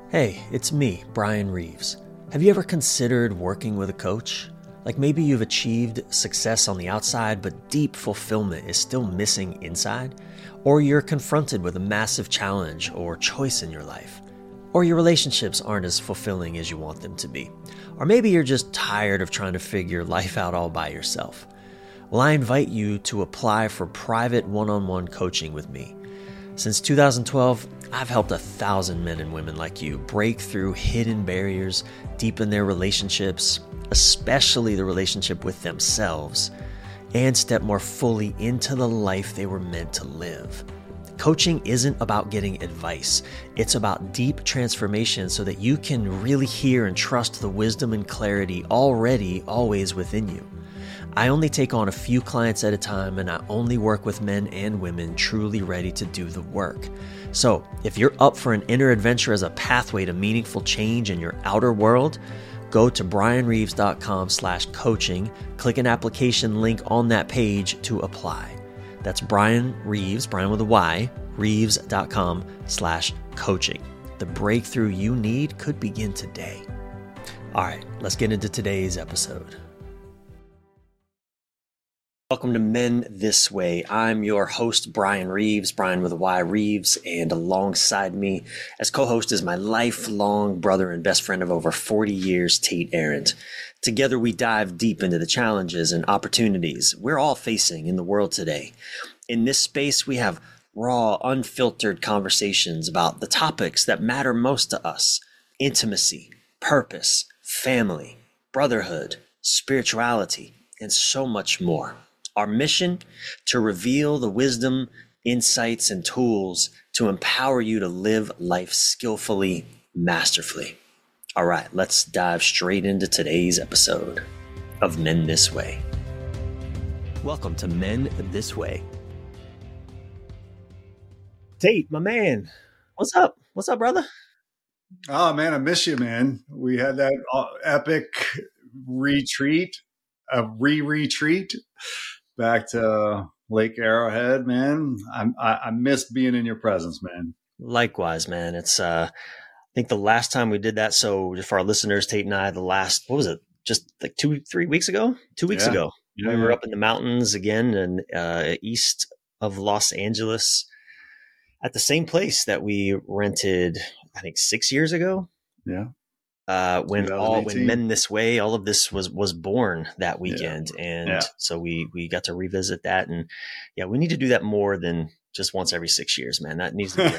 Hey, it's me, Brian Reeves. Have you ever considered working with a coach? Like maybe you've achieved success on the outside, but deep fulfillment is still missing inside? Or you're confronted with a massive challenge or choice in your life? Or your relationships aren't as fulfilling as you want them to be? Or maybe you're just tired of trying to figure life out all by yourself? Well, I invite you to apply for private one-on-one coaching with me. Since 2012, I've helped 1,000 men and women like you break through hidden barriers, deepen their relationships, especially the relationship with themselves, and step more fully into the life they were meant to live. Coaching isn't about getting advice. It's about deep transformation so that you can really hear and trust the wisdom and clarity already always within you. I only take on a few clients at a time, and I only work with men and women truly ready to do the work. So if you're up for an inner adventure as a pathway to meaningful change in your outer world, go to brianreeves.com/coaching, click an application link on that page to apply. That's Brian Reeves, Brian with a Y, reeves.com/coaching. The breakthrough you need could begin today. All right, let's get into today's episode. Welcome to Men This Way. I'm your host, Brian Reeves, Brian with a Y, Reeves, and alongside me as co-host is my lifelong brother and best friend of over 40 years, Tate Arendt. Together, we dive deep into the challenges and opportunities we're all facing in the world today. In this space, we have raw, unfiltered conversations about the topics that matter most to us: intimacy, purpose, family, brotherhood, spirituality, and so much more. Our mission: to reveal the wisdom, insights, and tools to empower you to live life skillfully, masterfully. All right, let's dive straight into today's episode of Men This Way. Welcome to Men This Way. Tate, my man, what's up? What's up, brother? Oh, man, I miss you, man. We had that epic retreat, a re-retreat back to Lake Arrowhead, man. I miss being in your presence, man. Likewise, man. It's I think the last time we did that, so for our listeners, Tate and I, what was it? Just like 2-3 weeks ago? 2 weeks ago. Yeah. We were up in the mountains again and east of Los Angeles at the same place that we rented, I think 6 years ago. Yeah. When Men This Way, all of this was born that weekend. Yeah. And so we got to revisit that. And yeah, we need to do that more than just once every 6 years, man. That needs to be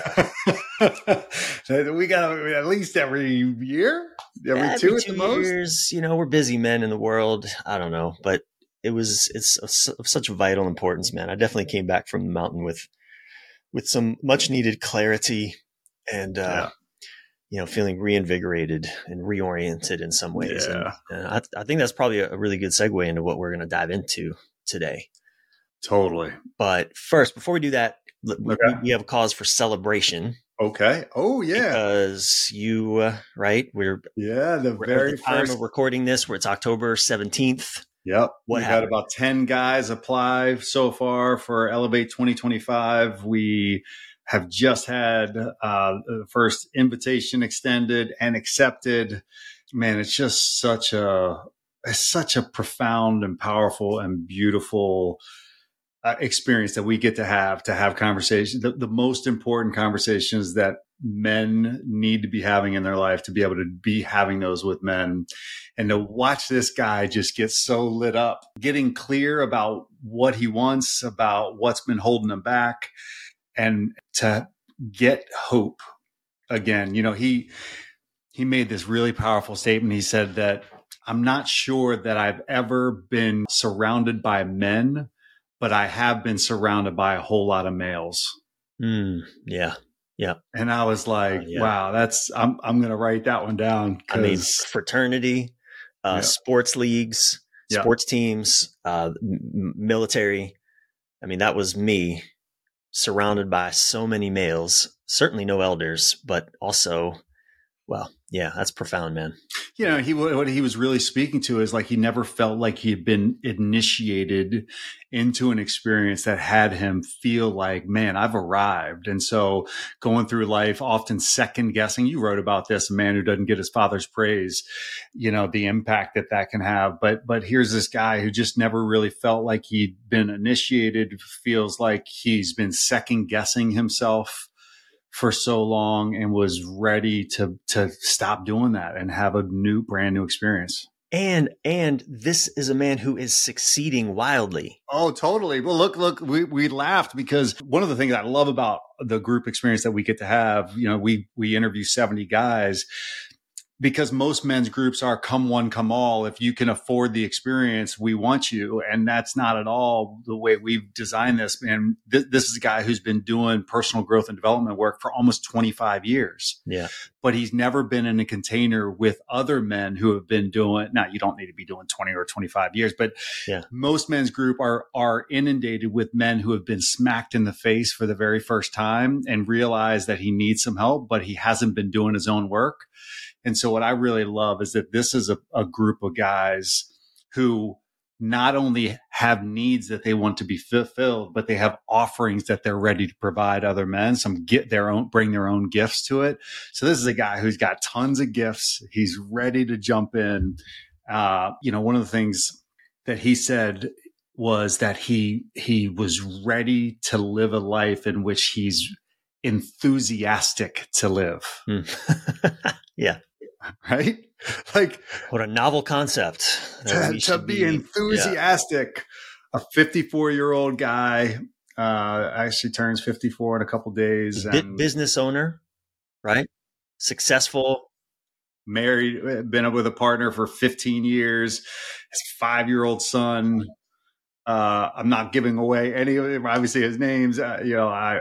we got at least every year, every 2 at the most. Years, we're busy men in the world. I don't know, but it's of such vital importance, man. I definitely came back from the mountain with some much needed clarity and, feeling reinvigorated and reoriented in some ways. Yeah. And I think that's probably a really good segue into what we're going to dive into today. Totally. But first, before we do that, we have a cause for celebration. Okay. Oh, yeah. Because right? We're the very at the time first of recording this, where it's October 17th. Yep. We've had about 10 guys apply so far for Elevate 2025. We have just had the first invitation extended and accepted. Man, it's just such a profound and powerful and beautiful experience that we get to have conversations, the most important conversations that men need to be having in their life, to be able to be having those with men, and to watch this guy just get so lit up, getting clear about what he wants, about what's been holding him back, and to get hope again. He made this really powerful statement. He said that, "I'm not sure that I've ever been surrounded by men, but I have been surrounded by a whole lot of males." Yeah. And I was like, wow, I'm going to write that one down. I mean, fraternity, sports leagues, sports teams, military. I mean, that was me, surrounded by so many males, certainly no elders, but also, well, yeah, that's profound, man. what he was really speaking to is like he never felt like he had been initiated into an experience that had him feel like, man, I've arrived. And so going through life, often second guessing. You wrote about this, a man who doesn't get his father's praise, the impact that can have. But here's this guy who just never really felt like he'd been initiated, feels like he's been second guessing himself for so long and was ready to stop doing that and have a brand new experience. And this is a man who is succeeding wildly. Oh, totally. Well, look, we laughed because one of the things I love about the group experience that we get to have, we interview 70 guys, because most men's groups are come one, come all. If you can afford the experience, we want you. And that's not at all the way we've designed this. And this is a guy who's been doing personal growth and development work for almost 25 years. Yeah. But he's never been in a container with other men who have been doing, now you don't need to be doing 20 or 25 years, but most men's group are inundated with men who have been smacked in the face for the very first time and realize that he needs some help, but he hasn't been doing his own work. And so what I really love is that this is a group of guys who not only have needs that they want to be fulfilled, but they have offerings that they're ready to provide other men. Some bring their own gifts to it. So this is a guy who's got tons of gifts. He's ready to jump in. One of the things that he said was that he was ready to live a life in which he's enthusiastic to live. Yeah. Right? Like, what a novel concept. To be enthusiastic. Yeah. A 54-year-old guy actually turns 54 in a couple days. Business owner, right? Successful. Married, been with a partner for 15 years. His 5-year-old son. I'm not giving away any of it, obviously his names. I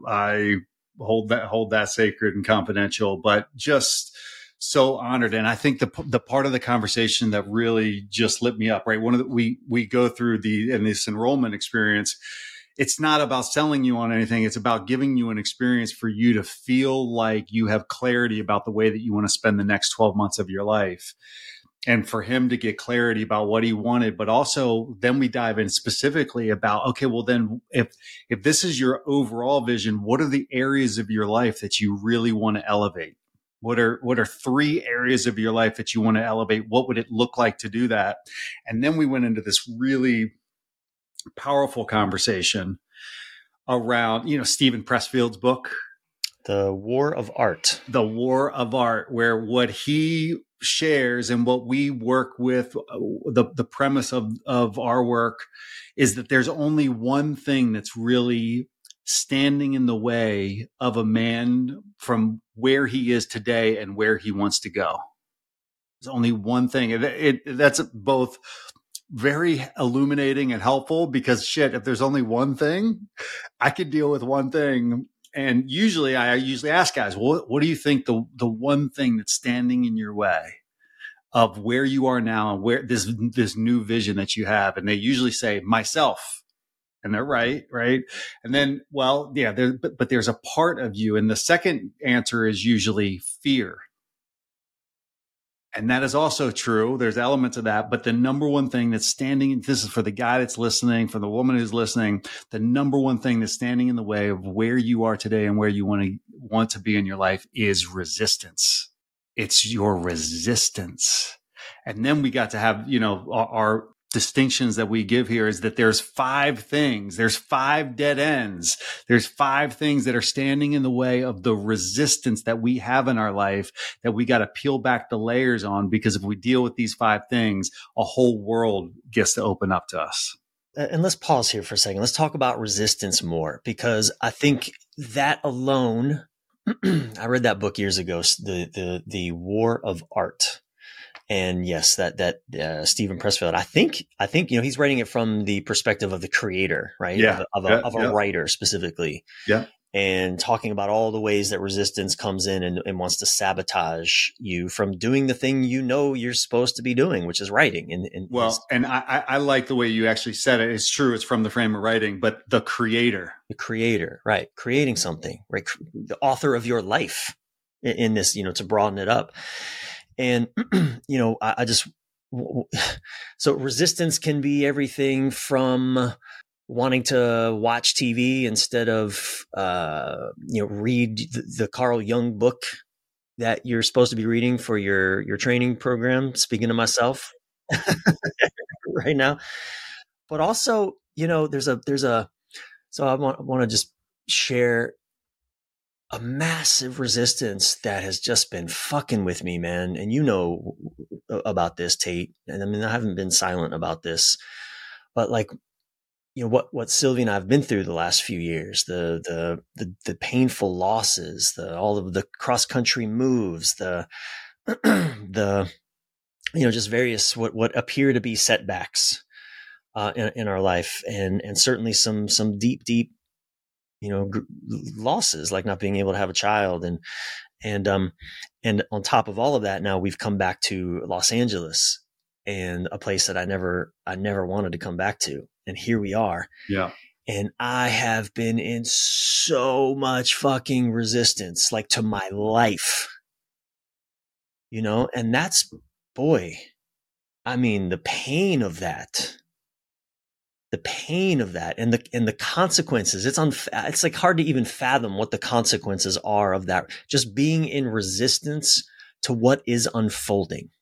hold that sacred and confidential, but just so honored. And I think the part of the conversation that really just lit me up, right? We go through in this enrollment experience, it's not about selling you on anything. It's about giving you an experience for you to feel like you have clarity about the way that you want to spend the next 12 months of your life. And for him to get clarity about what he wanted, but also then we dive in specifically about, okay, well then if this is your overall vision, what are the areas of your life that you really want to elevate? What are 3 areas of your life that you want to elevate? What would it look like to do that? And then we went into this really powerful conversation around, Stephen Pressfield's book, The War of Art. The War of Art, where what he shares and what we work with, the premise of our work is that there's only one thing that's really standing in the way of a man from where he is today and where he wants to go. There's only one thing. That's both very illuminating and helpful because if there's only one thing, I could deal with one thing. And I usually ask guys, what do you think the one thing that's standing in your way of where you are now and where this new vision that you have? And they usually say myself. And they're right. And then, but there's a part of you. And the second answer is usually fear. And that is also true. There's elements of that. But the number one thing that's standing, this is for the guy that's listening, for the woman who's listening, the number one thing that's standing in the way of where you are today and where you want to be in your life is resistance. It's your resistance. And then we got to have, our distinctions that we give here is that there's 5 things, there's 5 dead ends, there's 5 things that are standing in the way of the resistance that we have in our life that we got to peel back the layers on, because if we deal with these 5 things, a whole world gets to open up to us. And let's pause here for a second. Let's talk about resistance more, because I think that alone, I read that book years ago, the War of Art. And yes, that Stephen Pressfield, I think, he's writing it from the perspective of the creator, right? Yeah. Of a writer specifically. Yeah. And talking about all the ways that resistance comes in and wants to sabotage you from doing the thing you're supposed to be doing, which is writing. And I like the way you actually said it. It's true. It's from the frame of writing, but the creator, right? Creating something, right? The author of your life in this, to broaden it up. And, I just, so resistance can be everything from wanting to watch TV instead of, read the Carl Jung book that you're supposed to be reading for your training program. Speaking to myself right now, but also, so I want to just share a massive resistance that has just been fucking with me, man. And about this, Tate. And I mean, I haven't been silent about this, but like, what Sylvia and I have been through the last few years, the painful losses, all of the cross country moves, just various what appear to be setbacks in our life, and certainly some deep losses, like not being able to have a child, and on top of all of that, now we've come back to Los Angeles, and a place that I never wanted to come back to, and here we are. Yeah. And I have been in so much fucking resistance, like to my life, and that's, boy, I mean, the pain of that and the consequences, it's like hard to even fathom what the consequences are of that, just being in resistance to what is unfolding,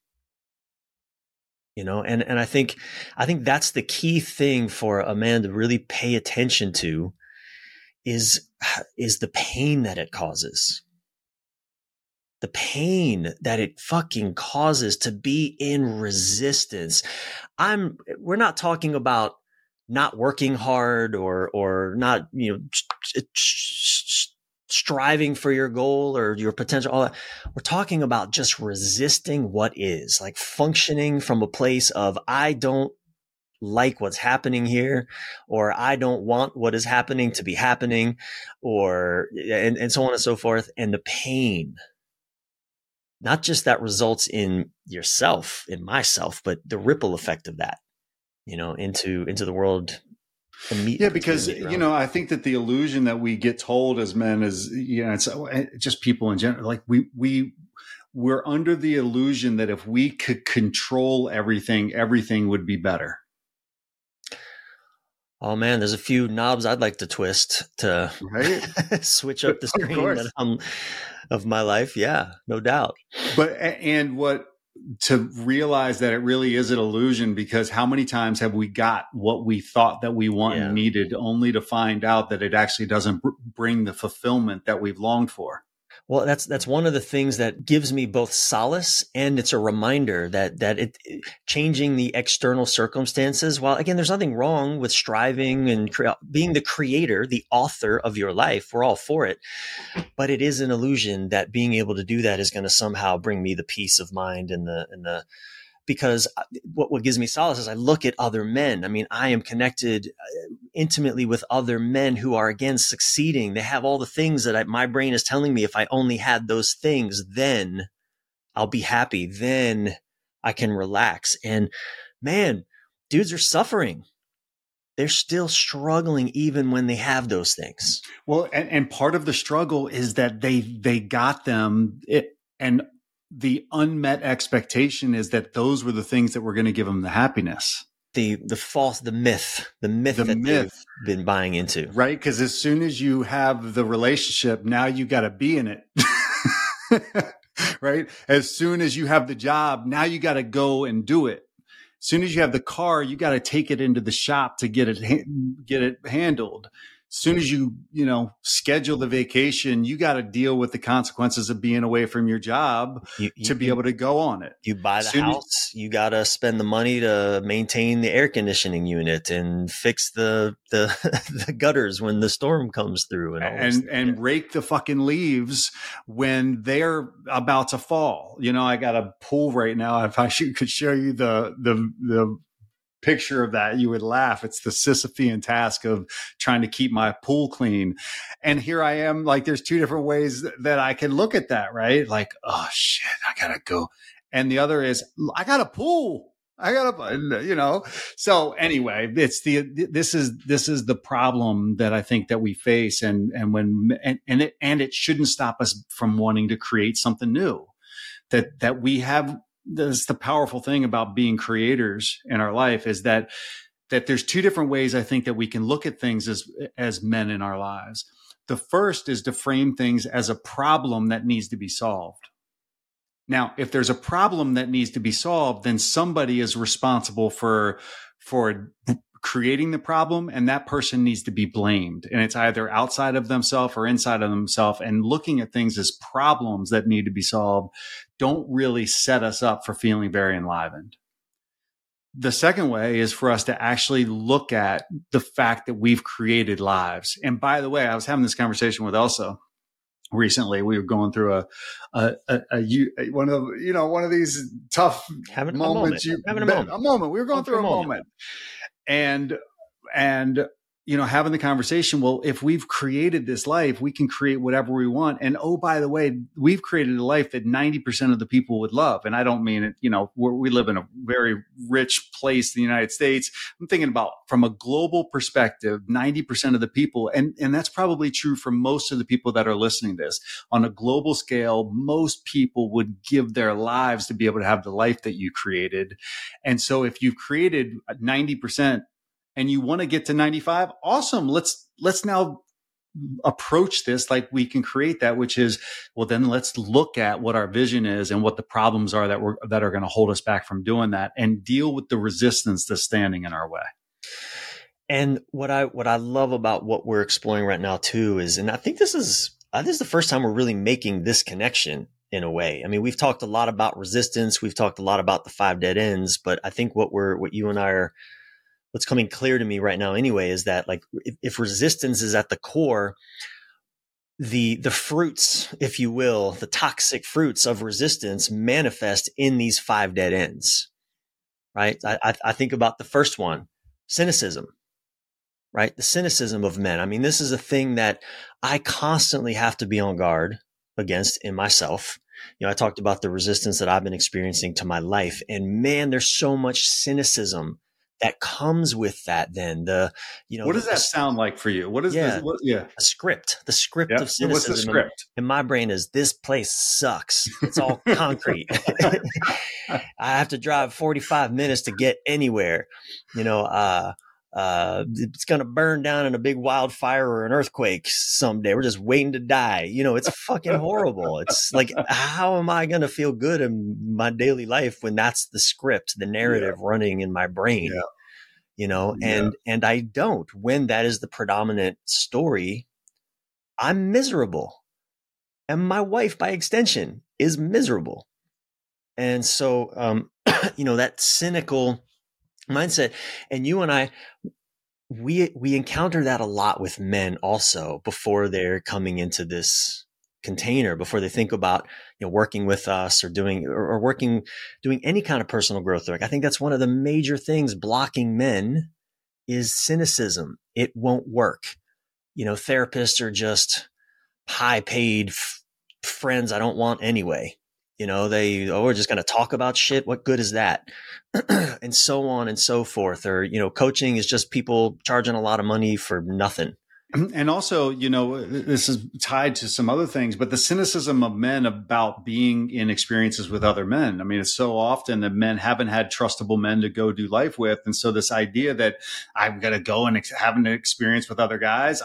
and I think that's the key thing for a man to really pay attention to is the pain that it causes. The pain that it fucking causes to be in resistance. We're not talking about not working hard or not, striving for your goal or your potential, all that. We're talking about just resisting what is, like functioning from a place of, I don't like what's happening here, or I don't want what is happening to be happening, and so on and so forth. And the pain, not just that results in yourself, in myself, but the ripple effect of that, into the world. Yeah, because, I think that the illusion that we get told as men is, it's just people in general, like we're under the illusion that if we could control everything would be better. Oh man, there's a few knobs I'd like to twist to switch up the screen of my life. Yeah, no doubt. To realize that it really is an illusion, because how many times have we got what we thought that we want and needed, only to find out that it actually doesn't bring the fulfillment that we've longed for? Well, that's one of the things that gives me both solace, and it's a reminder that it changing the external circumstances. While again, there's nothing wrong with striving and being the creator, the author of your life. We're all for it, but it is an illusion that being able to do that is going to somehow bring me the peace of mind because what gives me solace is I look at other men. I mean, I am connected intimately with other men who are, again, succeeding. They have all the things that my brain is telling me, if I only had those things, then I'll be happy. Then I can relax. And man, dudes are suffering. They're still struggling even when they have those things. Well, and part of the struggle is that they got them, and the unmet expectation is that those were the things that were going to give them the happiness. The myth they've been buying into. Right. Because as soon as you have the relationship, now you got to be in it. Right. As soon as you have the job, now you got to go and do it. As soon as you have the car, you got to take it into the shop to get it handled. As soon as you schedule the vacation, you got to deal with the consequences of being away from your job to be able to go on it. You buy the house, you got to spend the money to maintain the air conditioning unit and fix the gutters when the storm comes through, and rake the fucking leaves when they're about to fall. I got a pool right now. If I could show you the picture of that, you would laugh. It's the Sisyphean task of trying to keep my pool clean. And here I am, like, there's two different ways that I can look at that, right? Like, oh shit, I gotta go. And the other is, I got a pool. So anyway, this is the problem that I think that we face. And it shouldn't stop us from wanting to create something new. that we have. That's the powerful thing about being creators in our life, is that there's two different ways I think that we can look at things as men in our lives. The first is to frame things as a problem that needs to be solved. Now, if there's a problem that needs to be solved, then somebody is responsible for creating the problem, and that person needs to be blamed. And it's either outside of themselves or inside of themselves. And looking at things as problems that need to be solved don't really set us up for feeling very enlivened. The second way is for us to actually look at the fact that we've created lives. And by the way, I was having this conversation with Elsa recently. We were going through one of these tough moments. A moment. We were going through a moment. And having the conversation, well, if we've created this life, we can create whatever we want. And oh, by the way, we've created a life that 90% of the people would love. And I don't mean it, we live in a very rich place in the United States. I'm thinking about from a global perspective, 90% of the people, and that's probably true for most of the people that are listening to this. On a global scale, most people would give their lives to be able to have the life that you created. And so if you've created 90%, and you want to get to 95, awesome. Let's now approach this like we can create that, which is, well, then let's look at what our vision is and what the problems are that are going to hold us back from doing that, and deal with the resistance that's standing in our way. And what I love about what we're exploring right now too is, and I think this is the first time we're really making this connection in a way. I mean, we've talked a lot about resistance. We've talked a lot about the 5 dead ends, but I think what you and I are, what's coming clear to me right now anyway, is that like if resistance is at the core, the fruits, if you will, the toxic fruits of resistance manifest in these 5 dead ends, right? I think about the first one, cynicism, right? The cynicism of men. I mean, this is a thing that I constantly have to be on guard against in myself. I talked about the resistance that I've been experiencing to my life, and man, there's so much cynicism that comes with that. Then what does that sound like for you? What is this? The script yep. of cynicism. What's the script? In my brain is, this place sucks. It's all concrete. I have to drive 45 minutes to get anywhere. It's going to burn down in a big wildfire or an earthquake someday. We're just waiting to die. It's fucking horrible. It's like, how am I going to feel good in my daily life when that's the script, the narrative running in my brain? And I don't. When that is the predominant story, I'm miserable. And my wife, by extension, is miserable. And so, that cynical mindset. And you and I, we encounter that a lot with men also before they're coming into this container, before they think about, working with us or doing any kind of personal growth work. I think that's one of the major things blocking men is cynicism. It won't work. Therapists are just high paid friends I don't want anyway. We're just going to talk about shit. What good is that? And so on and so forth. Or, coaching is just people charging a lot of money for nothing. And also, this is tied to some other things, but the cynicism of men about being in experiences with other men. I mean, it's so often that men haven't had trustable men to go do life with. And so this idea that I'm going to go and have an experience with other guys,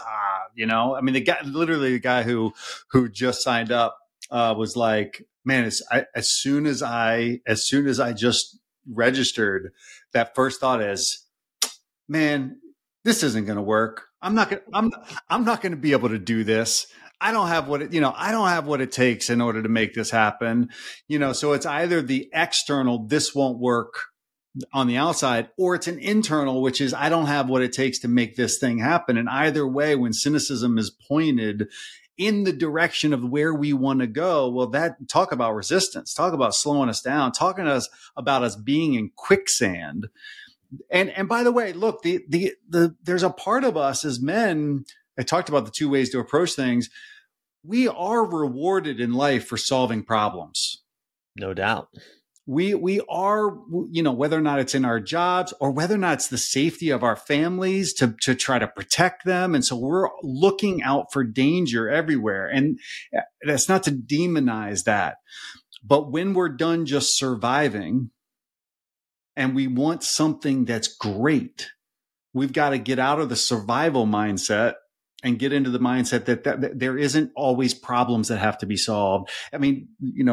the guy who just signed up was like, man, as soon as I just registered, that first thought is, man, this isn't going to work. I'm not going to be able to do this. I don't have what it takes in order to make this happen. So it's either the external, this won't work on the outside, or it's an internal, which is, I don't have what it takes to make this thing happen. And either way, when cynicism is pointed in the direction of where we want to go, well, talk about resistance, talk about slowing us down, talking to us about us being in quicksand. And by the way, look, there's a part of us as men, I talked about the 2 ways to approach things. We are rewarded in life for solving problems. No doubt. We are, whether or not it's in our jobs or whether or not it's the safety of our families to try to protect them. And so we're looking out for danger everywhere. And that's not to demonize that. But when we're done just surviving and we want something that's great, we've got to get out of the survival mindset and get into the mindset that there isn't always problems that have to be solved. I mean,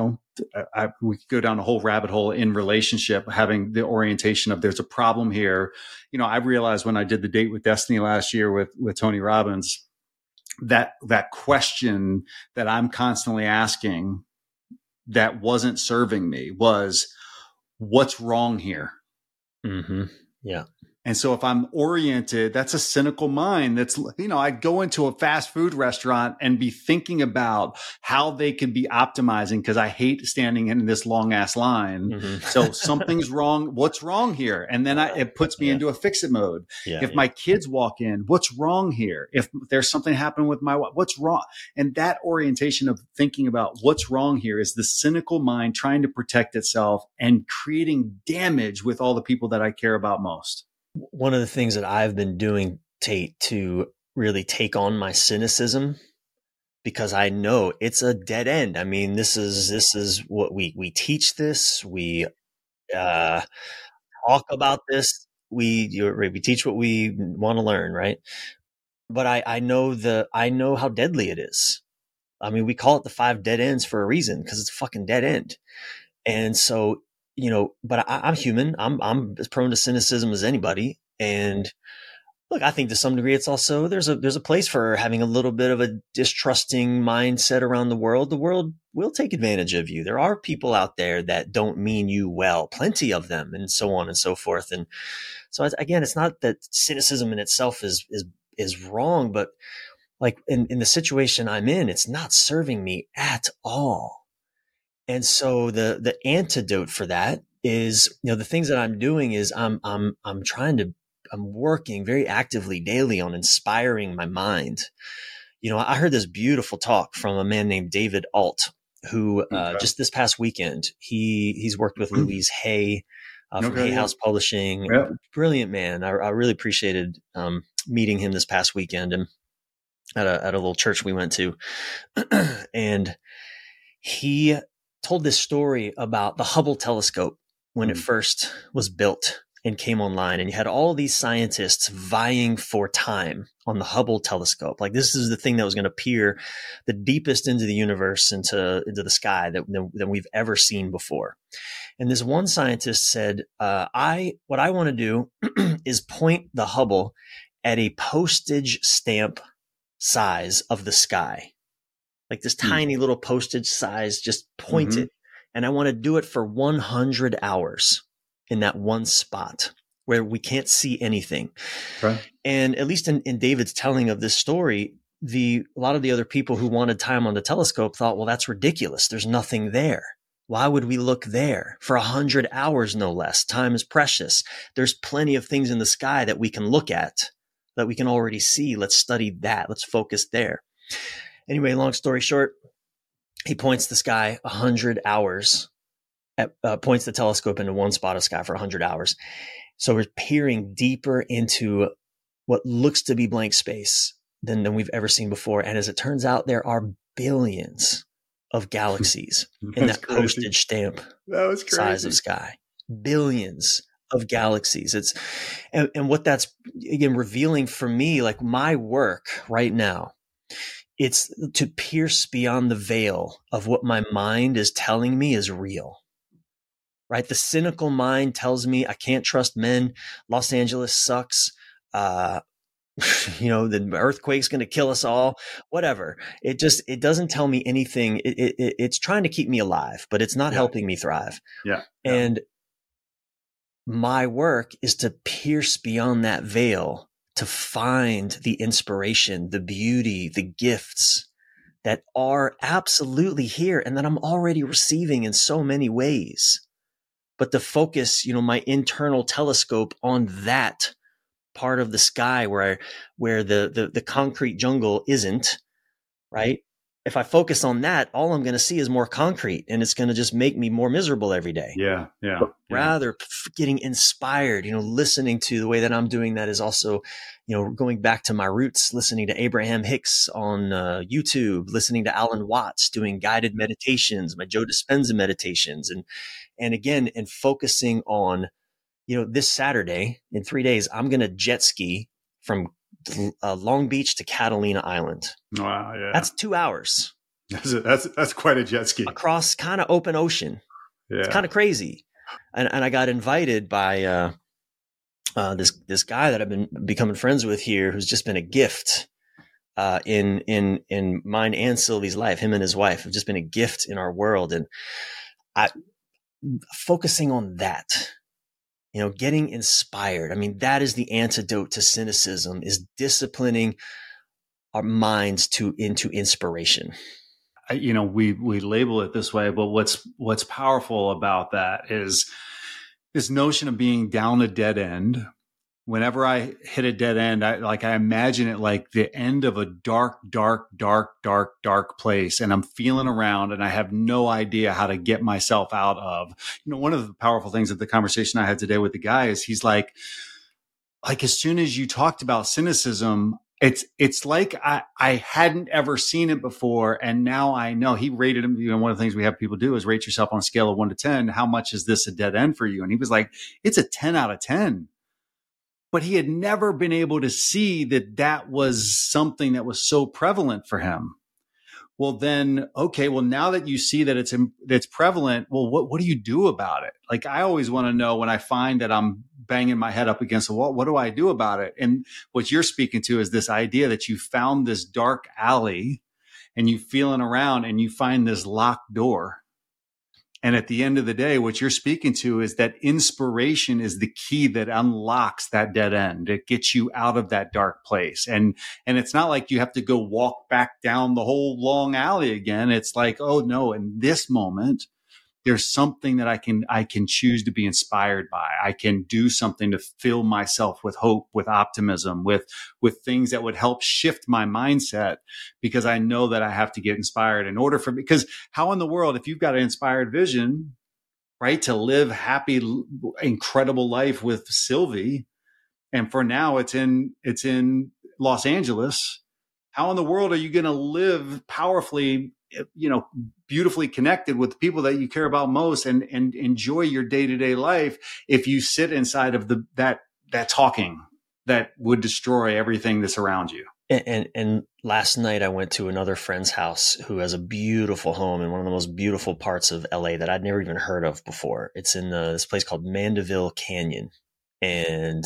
we could go down a whole rabbit hole in relationship, having the orientation of there's a problem here. I realized when I did the Date with Destiny last year with Tony Robbins, that question that I'm constantly asking that wasn't serving me was, what's wrong here? Mm-hmm. Yeah. And so if I'm oriented, that's a cynical mind. That's, I'd go into a fast food restaurant and be thinking about how they could be optimizing, because I hate standing in this long ass line. Mm-hmm. So something's wrong. What's wrong here? And then it puts me into a fix it mode. If my kids walk in, what's wrong here? If there's something happening with my wife, what's wrong? And that orientation of thinking about what's wrong here is the cynical mind trying to protect itself and creating damage with all the people that I care about most. One of the things that I've been doing, Tate, to really take on my cynicism, because I know it's a dead end. I mean, this is what we teach this. We talk about this. We teach what we want to learn, right? But I know how deadly it is. I mean, we call it the 5 dead ends for a reason, because it's a fucking dead end. And so, but I'm human. I'm as prone to cynicism as anybody. And look, I think to some degree, it's also, there's a place for having a little bit of a distrusting mindset around the world. The world will take advantage of you. There are people out there that don't mean you well, plenty of them, and so on and so forth. And so again, it's not that cynicism in itself is wrong, but like in the situation I'm in, it's not serving me at all. And so the antidote for that is, the things that I'm doing is I'm working very actively daily on inspiring my mind. I heard this beautiful talk from a man named David Alt, who just this past weekend, he's worked with Louise Hay from Hay House Publishing. Yep. Brilliant man. I really appreciated meeting him this past weekend and at a little church we went to. And he told this story about the Hubble telescope when it first was built and came online, and you had all these scientists vying for time on the Hubble telescope. Like, this is the thing that was going to peer the deepest into the universe, into the sky that we've ever seen before. And this one scientist said, what I want to do is point the Hubble at a postage stamp size of the sky. Like this tiny little postage size, just point it. And I want to do it for 100 hours in that one spot where we can't see anything. Right. And at least in David's telling of this story, a lot of the other people who wanted time on the telescope thought, well, that's ridiculous. There's nothing there. Why would we look there for 100 hours, no less? Time is precious. There's plenty of things in the sky that we can look at, that we can already see. Let's study that. Let's focus there. Anyway, long story short, he points the sky 100 hours, points the telescope into one spot of sky for 100 hours. So we're peering deeper into what looks to be blank space than we've ever seen before. And as it turns out, there are billions of galaxies in that postage stamp size of sky. Billions of galaxies. And what that's, again, revealing for me, like my work right now, it's to pierce beyond the veil of what my mind is telling me is real, right? The cynical mind tells me I can't trust men. Los Angeles sucks. The earthquake's going to kill us all, whatever. It doesn't tell me anything. It's trying to keep me alive, but it's not helping me thrive. Yeah. And my work is to pierce beyond that veil, to find the inspiration, the beauty, the gifts that are absolutely here and that I'm already receiving in so many ways. But to focus, my internal telescope on that part of the sky where the concrete jungle isn't, right? if I focus on that, all I'm going to see is more concrete, and it's going to just make me more miserable every day. Yeah. Rather getting inspired, listening to the way that I'm doing that is also, going back to my roots, listening to Abraham Hicks on YouTube, listening to Alan Watts doing guided meditations, my Joe Dispenza meditations, and focusing on, this Saturday in 3 days, I'm going to jet ski from Long Beach to Catalina Island. Wow. Yeah. That's 2 hours. That's quite a jet ski across kind of open ocean. Yeah. It's kind of crazy. And I got invited by this guy that I've been becoming friends with here, who's just been a gift in mine and Sylvie's life. Him and his wife have just been a gift in our world, and focusing on that, getting inspired. I mean, that is the antidote to cynicism: is disciplining our minds into inspiration. We label it this way, but what's powerful about that is this notion of being down a dead end. Whenever I hit a dead end, I imagine it like the end of a dark place, and I'm feeling around and I have no idea how to get myself out of. One of the powerful things of the conversation I had today with the guy is he's like as soon as you talked about cynicism, it's like I hadn't ever seen it before, and now I know. He rated him. One of the things we have people do is rate yourself on a scale of 1 to 10. How much is this a dead end for you? And he was like, it's a 10 out of 10. But he had never been able to see that was something that was so prevalent for him. Well, then, okay, now that you see that it's prevalent, well, what do you do about it? Like, I always want to know when I find that I'm banging my head up against the wall, what do I do about it? And what you're speaking to is this idea that you found this dark alley and you feeling around and you find this locked door. And at the end of the day, what you're speaking to is that inspiration is the key that unlocks that dead end. It gets you out of that dark place. And it's not like you have to go walk back down the whole long alley again. It's like, oh no, in this moment, there's something that I can choose to be inspired by. I can do something to fill myself with hope, with optimism, with things that would help shift my mindset, because I know that I have to get inspired because how in the world, if you've got an inspired vision, right, to live happy, incredible life with Sylvie, and for now it's in Los Angeles, how in the world are you going to live powerfully, beautifully connected with the people that you care about most and enjoy your day-to-day life if you sit inside of that talking that would destroy everything that's around you? And last night I went to another friend's house who has a beautiful home in one of the most beautiful parts of LA that I'd never even heard of before. It's in this place called Mandeville Canyon. And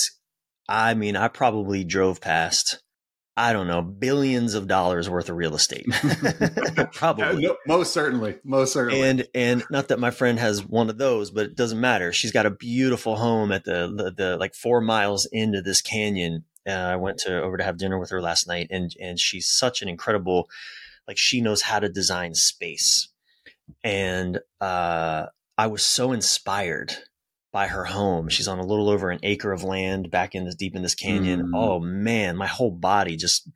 I probably drove past, I don't know, billions of dollars worth of real estate. Probably. No, most certainly. And not that my friend has one of those, but it doesn't matter. She's got a beautiful home at the like 4 miles into this canyon. I went over to have dinner with her last night, and she's such an incredible, like, she knows how to design space. And I was so inspired by her home. She's on a little over an acre of land back deep in this canyon. Oh man, my whole body just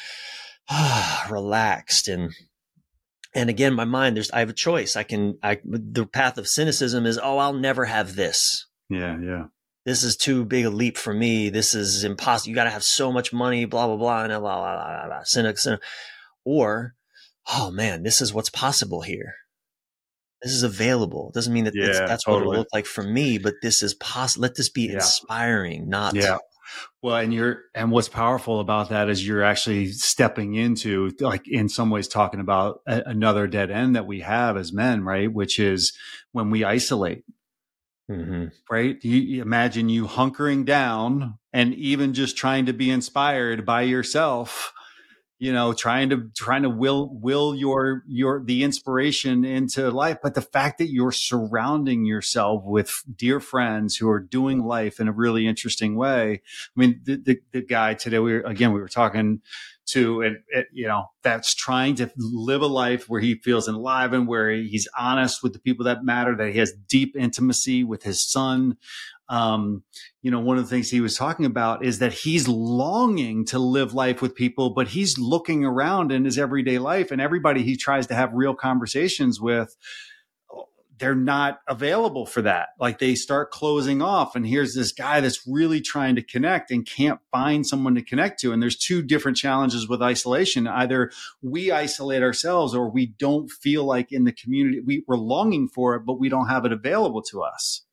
relaxed. And again, my mind, I have a choice. The path of cynicism is, I'll never have this. Yeah. This is too big a leap for me. This is impossible. You got to have so much money, blah, blah, blah, and blah, blah, blah, blah, cynic. Or, oh man, this is what's possible here. This is available. It doesn't mean that that's totally what it'll look like for me, but this is possible. Let this be inspiring, not. Yeah. Well, and what's powerful about that is you're actually stepping into, like, in some ways talking about another dead end that we have as men, right? Which is when we isolate. Mm-hmm. Right? You imagine you hunkering down and even just trying to be inspired by yourself, trying to will the inspiration into life. But the fact that you're surrounding yourself with dear friends who are doing life in a really interesting way. I mean, the guy today, we were talking, to, that's trying to live a life where he feels enlivened, where he's honest with the people that matter, that he has deep intimacy with his son. One of the things he was talking about is that he's longing to live life with people, but he's looking around in his everyday life, and everybody he tries to have real conversations with, they're not available for that. Like, they start closing off, and here's this guy that's really trying to connect and can't find someone to connect to. And there's two different challenges with isolation. Either we isolate ourselves, or we don't feel like in the community, we're longing for it, but we don't have it available to us.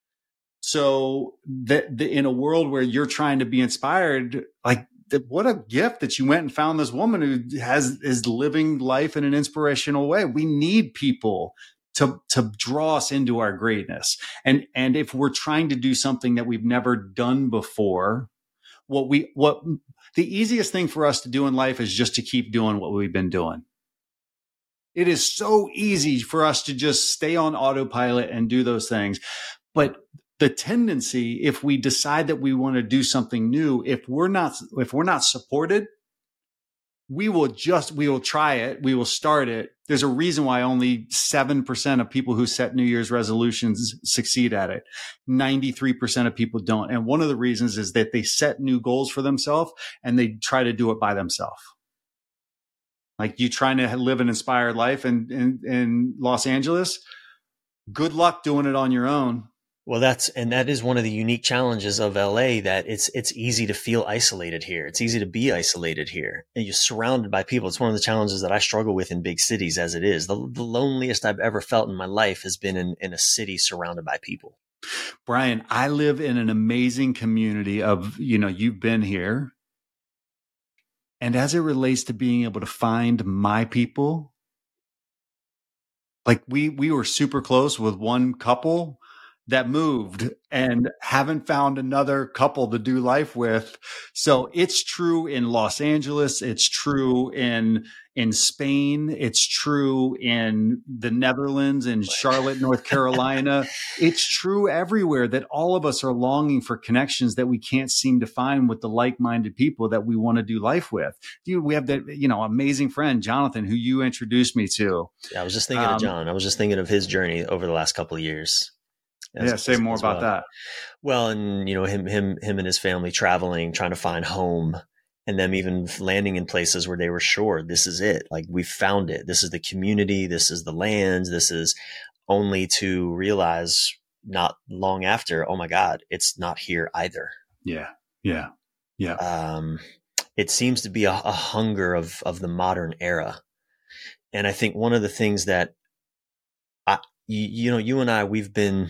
So that in a world where you're trying to be inspired, like, what a gift that you went and found this woman who is living life in an inspirational way. We need people to draw us into our greatness. And if we're trying to do something that we've never done before, the easiest thing for us to do in life is just to keep doing what we've been doing. It is so easy for us to just stay on autopilot and do those things. But the tendency, if we decide that we want to do something new, if we're not supported, we will try it. We will start it. There's a reason why only 7% of people who set New Year's resolutions succeed at it. 93% of people don't. And one of the reasons is that they set new goals for themselves and they try to do it by themselves. Like, you trying to live an inspired life in Los Angeles, good luck doing it on your own. Well, that is one of the unique challenges of LA, that it's easy to feel isolated here. It's easy to be isolated here. And you're surrounded by people. It's one of the challenges that I struggle with in big cities as it is. The loneliest I've ever felt in my life has been in a city surrounded by people. Brian, I live in an amazing community of, you've been here. And as it relates to being able to find my people, like, we were super close with one couple that moved and haven't found another couple to do life with. So it's true in Los Angeles. It's true in Spain. It's true in the Netherlands, in Charlotte, North Carolina. It's true everywhere that all of us are longing for connections that we can't seem to find with the like-minded people that we want to do life with. We have that, amazing friend, Jonathan, who you introduced me to. Yeah, I was just thinking of John. I was just thinking of his journey over the last couple of years. Say more about that. Well, and him and his family traveling, trying to find home, and them even landing in places where they were sure this is it. Like, we found it. This is the community. This is the land. This is, only to realize not long after, oh my God, it's not here either. Yeah. It seems to be a hunger of the modern era. And I think one of the things that you and I, we've been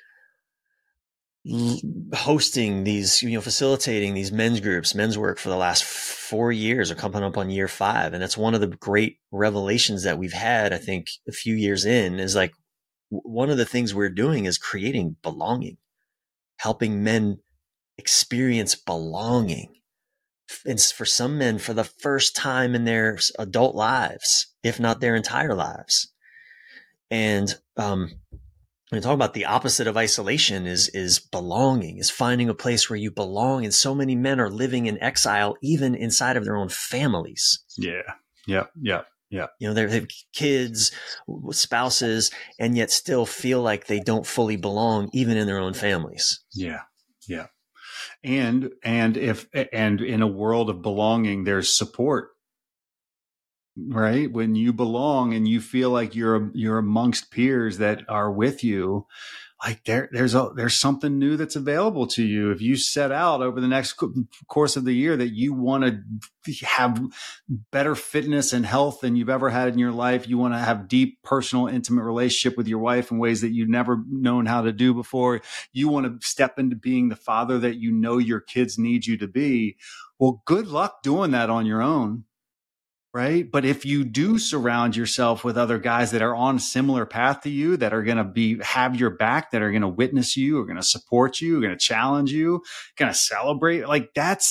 hosting these, facilitating these men's groups, men's work for the last 4 years, or coming up on year 5. And that's one of the great revelations that we've had, I think, a few years in, is like, one of the things we're doing is creating belonging, helping men experience belonging. And for some men, for the first time in their adult lives, if not their entire lives. And, when you talk about the opposite of isolation is belonging, is finding a place where you belong. And so many men are living in exile, even inside of their own families. Yeah. They have kids, spouses, and yet still feel like they don't fully belong, even in their own families. Yeah. And in a world of belonging, there's support. Right? When you belong and you feel like you're amongst peers that are with you, like there's something new that's available to you. If you set out over the next course of the year that you want to have better fitness and health than you've ever had in your life, you want to have deep, personal, intimate relationship with your wife in ways that you've never known how to do before. You want to step into being the father that your kids need you to be. Well, good luck doing that on your own. Right. But if you do surround yourself with other guys that are on a similar path to you, that are going to have your back, that are going to witness you, are going to support you, are going to challenge you, going to celebrate, like that's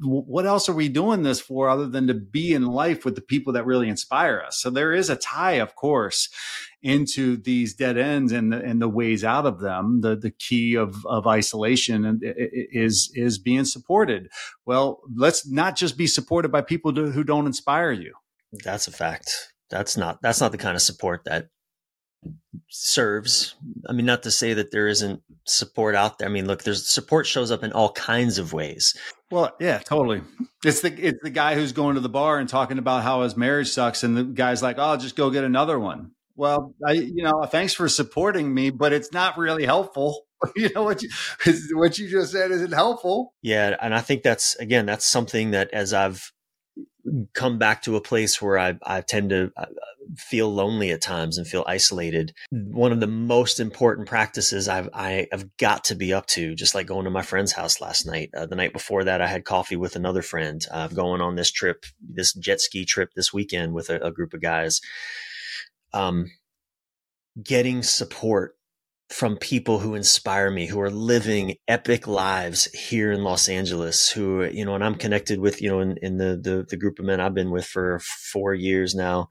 what else are we doing this for other than to be in life with the people that really inspire us? So there is a tie, of course, into these dead ends and the ways out of them. The key of isolation is being supported. Well, let's not just be supported by people who don't inspire you. That's a fact. That's not the kind of support that serves. I mean, not to say that there isn't support out there. I mean, look, there's support shows up in all kinds of ways. Well, yeah, totally. It's the guy who's going to the bar and talking about how his marriage sucks, and the guy's like, "Oh, I'll just go get another one." Well, thanks for supporting me, but it's not really helpful. What you just said isn't helpful. Yeah, and I think that's something that as I've come back to a place where I tend to feel lonely at times and feel isolated. One of the most important practices I've got to be up to, just like going to my friend's house last night. The night before that, I had coffee with another friend. Going on this jet ski trip this weekend with a group of guys. Getting support from people who inspire me, who are living epic lives here in Los Angeles, who, and I'm connected with, in the group of men I've been with for 4 years now.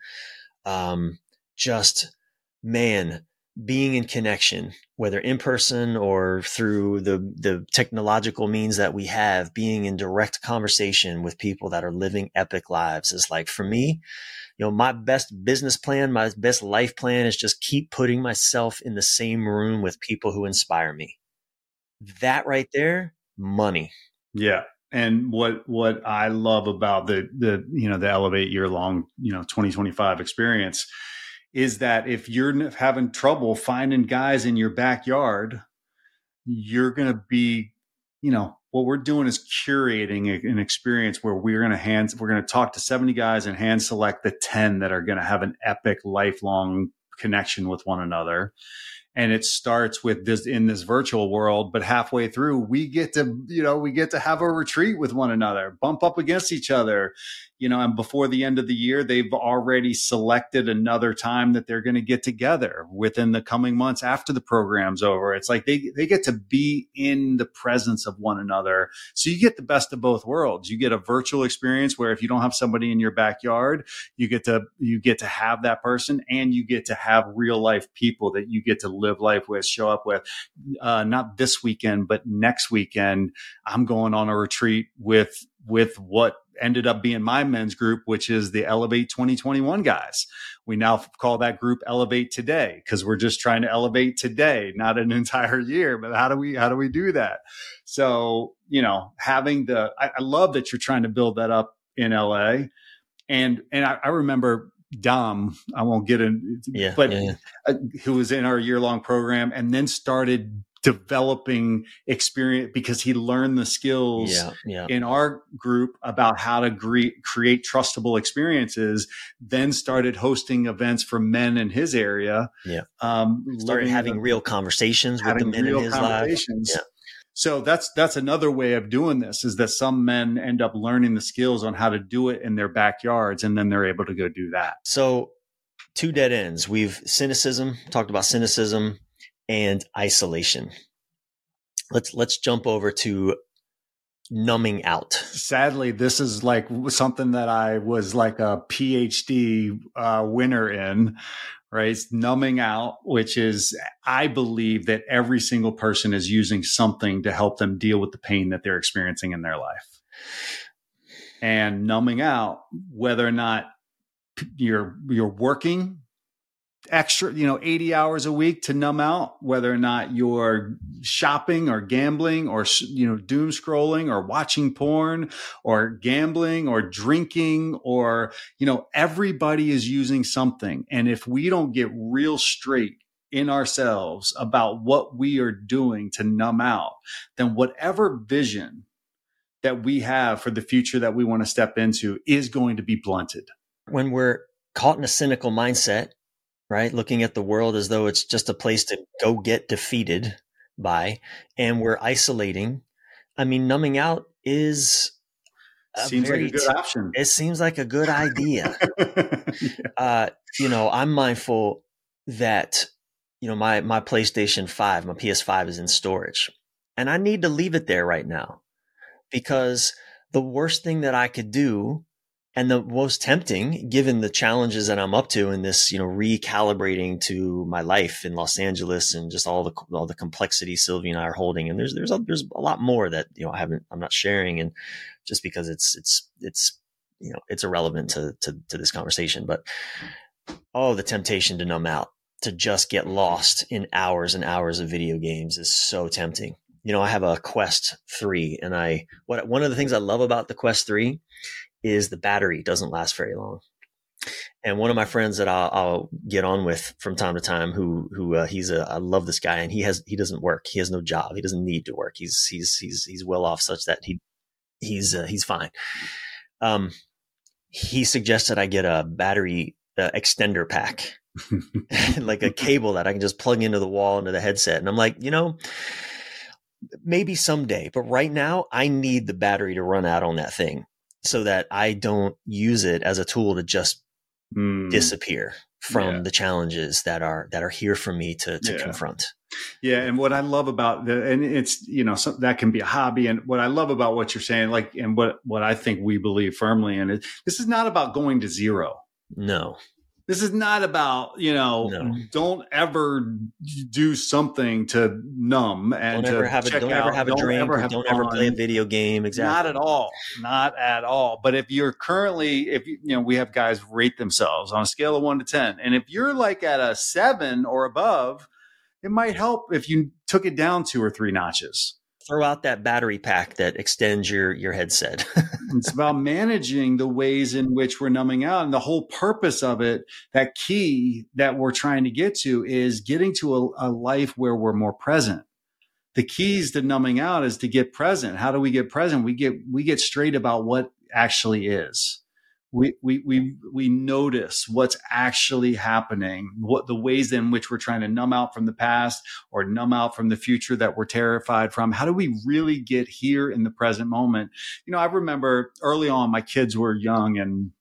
Being in connection, whether in person or through the technological means that we have, being in direct conversation with people that are living epic lives is like, for me, my best business plan, my best life plan is just keep putting myself in the same room with people who inspire me. That right there, money. Yeah. And what I love about the Elevate year-long, 2025 experience is that if you're having trouble finding guys in your backyard, you're going to be, what we're doing is curating an experience where we're going to talk to 70 guys and hand select the 10 that are going to have an epic lifelong connection with one another. And it starts with this in this virtual world, but halfway through we get to have a retreat with one another, bump up against each other, and before the end of the year, they've already selected another time that they're going to get together within the coming months after the program's over. It's like they get to be in the presence of one another. So you get the best of both worlds. You get a virtual experience where if you don't have somebody in your backyard, you get to have that person, and you get to have real life people that you get to live life with, show up with. Not this weekend, but next weekend, I'm going on a retreat with what ended up being my men's group, which is the Elevate 2021 guys. We now call that group Elevate Today because we're just trying to elevate today, not an entire year. But how do we do that? So, I love that you're trying to build that up in LA. And I remember Dom, I won't get in, who was in our year-long program and then started developing experience because he learned the skills in our group about how to create trustable experiences, then started hosting events for men in his area. Started having real conversations with the men in his life. So that's another way of doing this, is that some men end up learning the skills on how to do it in their backyards, and then they're able to go do that. So 2 dead ends. We've talked about cynicism and isolation. Let's jump over to numbing out. Sadly, this is like something that I was like a PhD winner in, right? It's numbing out, which is, I believe that every single person is using something to help them deal with the pain that they're experiencing in their life. And numbing out, whether or not you're working extra, 80 hours a week to numb out, whether or not you're shopping or gambling or, doom scrolling or watching porn or gambling or drinking or, everybody is using something. And if we don't get real straight in ourselves about what we are doing to numb out, then whatever vision that we have for the future that we want to step into is going to be blunted. When we're caught in a cynical mindset, right? Looking at the world as though it's just a place to go get defeated by, and we're isolating. I mean, numbing out seems like a good option. It seems like a good idea. I'm mindful that, my PlayStation 5, my PS5 is in storage, and I need to leave it there right now because the worst thing that I could do, and the most tempting, given the challenges that I'm up to in this, recalibrating to my life in Los Angeles and just all the complexity Sylvie and I are holding. And there's a lot more that, I'm not sharing. And just because it's irrelevant to this conversation, but the temptation to numb out, to just get lost in hours and hours of video games is so tempting. I have a Quest 3, and one of the things I love about the Quest 3 is the battery doesn't last very long. And one of my friends that I'll get on with from time to time, I love this guy, and he doesn't work. He has no job. He doesn't need to work. He's well off such that he's fine. He suggested I get a battery extender pack, like a cable that I can just plug into the wall, into the headset. And I'm like, maybe someday, but right now I need the battery to run out on that thing, so that I don't use it as a tool to just disappear from the challenges that are here for me to confront. Yeah. And what I love about and it's, that can be a hobby. And what I love about what you're saying, and what I think we believe firmly in is, this is not about going to zero. No. This is not about, don't ever do something to numb and don't ever have a drink. Don't ever play a video game. Exactly. Not at all. But if you're currently, we have guys rate themselves on a scale of 1 to 10. And if you're like at a 7 or above, it might help if you took it down 2 or 3 notches. Throw out that battery pack that extends your headset. It's about managing the ways in which we're numbing out. And the whole purpose of it, that key that we're trying to get to, is getting to a life where we're more present. The keys to numbing out is to get present. How do we get present? We get straight about what actually is. We notice what's actually happening, what the ways in which we're trying to numb out from the past or numb out from the future that we're terrified from. How do we really get here in the present moment? I remember early on, my kids were young, and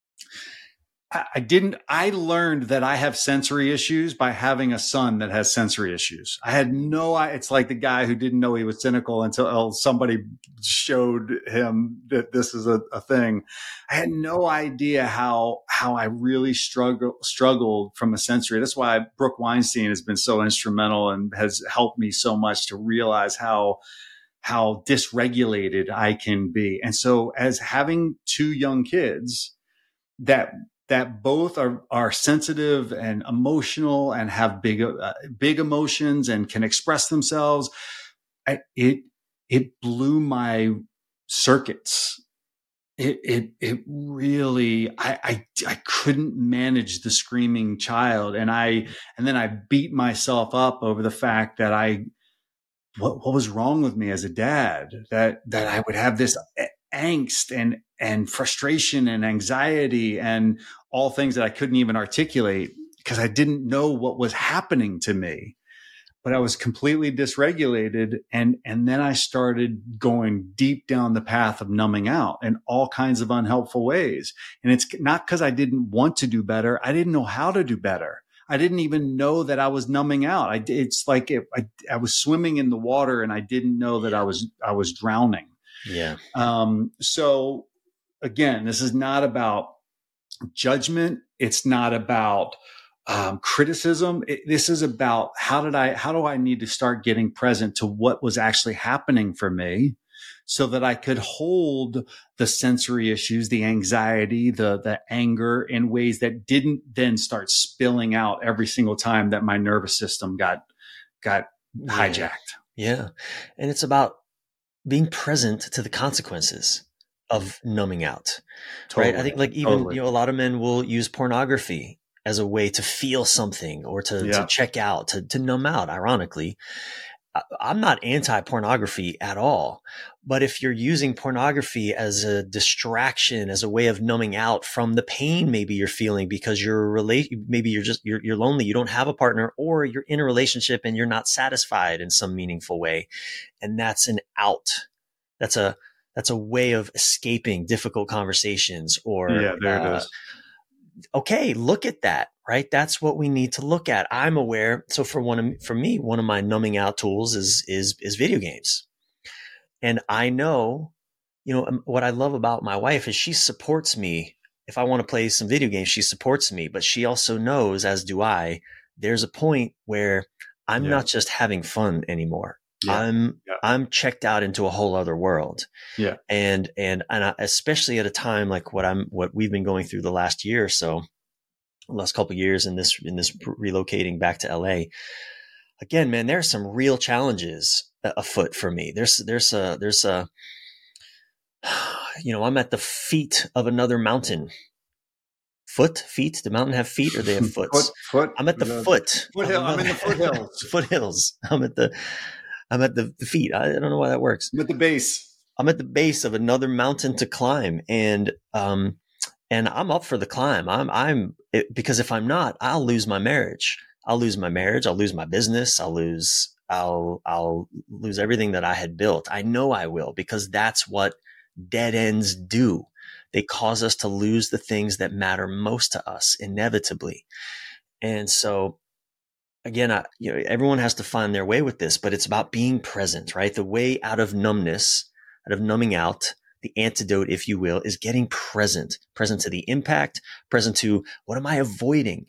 I learned that I have sensory issues by having a son that has sensory issues. It's like the guy who didn't know he was cynical until somebody showed him that this is a thing. I had no idea how I really struggled from a sensory. That's why Brooke Weinstein has been so instrumental and has helped me so much to realize how dysregulated I can be. And so, as having 2 young kids that both are sensitive and emotional and have big emotions and can express themselves, it blew my circuits. It really, I couldn't manage the screaming child. And then I beat myself up over the fact that what was wrong with me as a dad, that I would have this angst and frustration and anxiety and all things that I couldn't even articulate because I didn't know what was happening to me. But I was completely dysregulated. And then I started going deep down the path of numbing out in all kinds of unhelpful ways. And it's not because I didn't want to do better. I didn't know how to do better. I didn't even know that I was numbing out. It's like I was swimming in the water and I didn't know that I was drowning. Yeah. So again, this is not about judgment. It's not about criticism. This is about how do I need to start getting present to what was actually happening for me, so that I could hold the sensory issues, the anxiety, the anger in ways that didn't then start spilling out every single time that my nervous system got hijacked. Yeah. And it's about being present to the consequences of numbing out. Totally. Right. I think even a lot of men will use pornography as a way to feel something or to check out, to numb out, ironically. I'm not anti-pornography at all, but if you're using pornography as a distraction, as a way of numbing out from the pain maybe you're feeling because maybe you're lonely, you don't have a partner, or you're in a relationship and you're not satisfied in some meaningful way, and that's an out. That's a way of escaping difficult conversations, or there it is. Okay, look at that, right? That's what we need to look at. I'm aware. So for me, one of my numbing out tools is video games. And I know what I love about my wife is she supports me. If I want to play some video games, she supports me, but she also knows, as do I, there's a point where I'm not just having fun anymore. Yeah. I'm checked out into a whole other world. Yeah. And especially at a time like what we've been going through the last year or so, last couple of years in this relocating back to LA. Again, man, there are some real challenges afoot for me. There's a I'm at the feet of another mountain. Feet? The mountain have feet, or they have foots? Foot. I'm at the foot. I'm in the foothills. Foothills. I'm at the feet. I don't know why that works. I'm at the base. I'm at the base of another mountain to climb, and I'm up for the climb. Because if I'm not, I'll lose my marriage. I'll lose my business. I'll lose everything that I had built. I know I will, because that's what dead ends do. They cause us to lose the things that matter most to us inevitably. And so again, everyone has to find their way with this, but it's about being present, right? The way out of numbness, out of numbing out, the antidote, if you will, is getting present to the impact, present to what am I avoiding?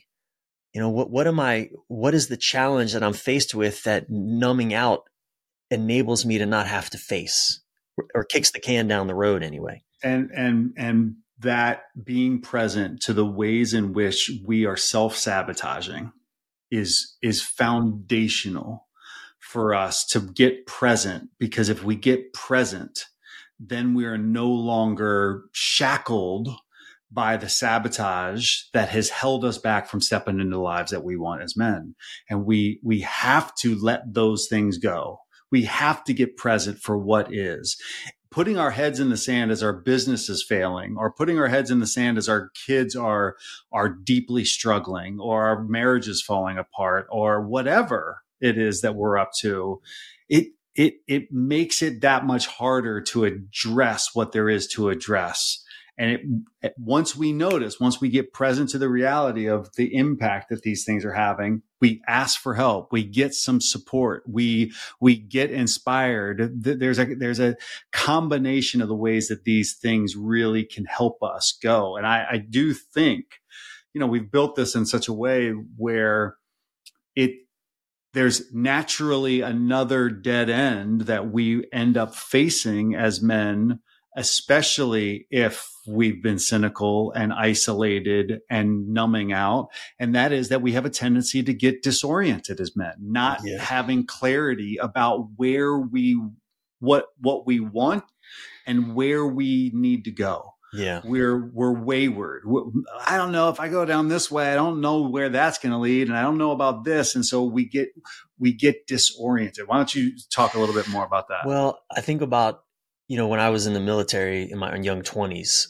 What is the challenge that I'm faced with that numbing out enables me to not have to face, or kicks the can down the road anyway. And that being present to the ways in which we are self-sabotaging is foundational for us to get present, because if we get present, then we are no longer shackled by the sabotage that has held us back from stepping into the lives that we want as men. And we have to let those things go. We have to get present for what is. Putting our heads in the sand as our business is failing, or putting our heads in the sand as our kids are deeply struggling, or our marriage is falling apart, or whatever it is that we're up to, it makes it that much harder to address what there is to address. And once we get present to the reality of the impact that these things are having, we ask for help, we get some support, we get inspired. There's a combination of the ways that these things really can help us go. And I do think, we've built this in such a way where there's naturally another dead end that we end up facing as men, especially if we've been cynical and isolated and numbing out. And that is that we have a tendency to get disoriented as men, not having clarity about what we want and where we need to go. Yeah. We're wayward. I don't know if I go down this way, I don't know where that's going to lead. And I don't know about this. And so we get disoriented. Why don't you talk a little bit more about that? Well, I think about, when I was in the military in my young 20s,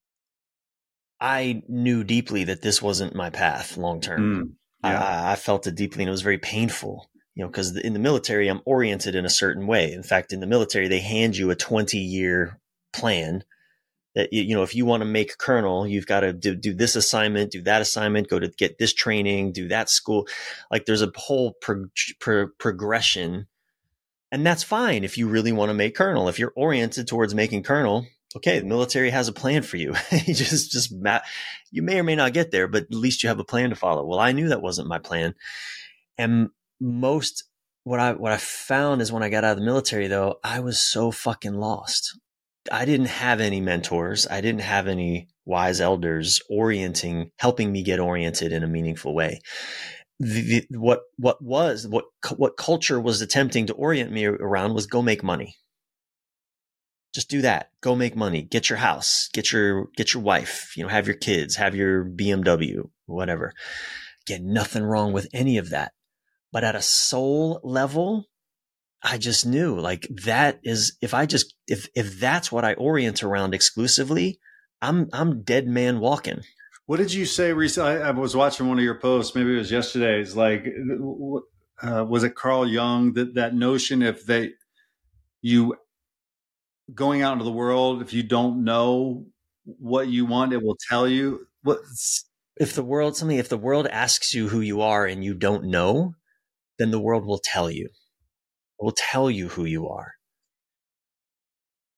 I knew deeply that this wasn't my path long term. I felt it deeply, and it was very painful, because in the military, I'm oriented in a certain way. In fact, in the military, they hand you a 20-year plan that, if you want to make colonel, you've got to do this assignment, do that assignment, go to get this training, do that school. Like there's a whole progression. And that's fine if you really want to make colonel. If you're oriented towards making colonel, okay, the military has a plan for you. You may or may not get there, but at least you have a plan to follow. Well, I knew that wasn't my plan. And what I found is when I got out of the military, though, I was so fucking lost. I didn't have any mentors. I didn't have any wise elders helping me get oriented in a meaningful way. What culture was attempting to orient me around was go make money. Just do that. Go make money. Get your house. Get your wife. Have your kids. Have your BMW. Whatever. Again, nothing wrong with any of that. But at a soul level, I just knew like that is if that's what I orient around exclusively, I'm dead man walking. What did you say recently? I was watching one of your posts. Maybe it was yesterday. It's like, was it Carl Jung that notion you going out into the world, if you don't know what you want, it will tell you if the world asks you who you are and you don't know, then the world will tell you. It will tell you who you are.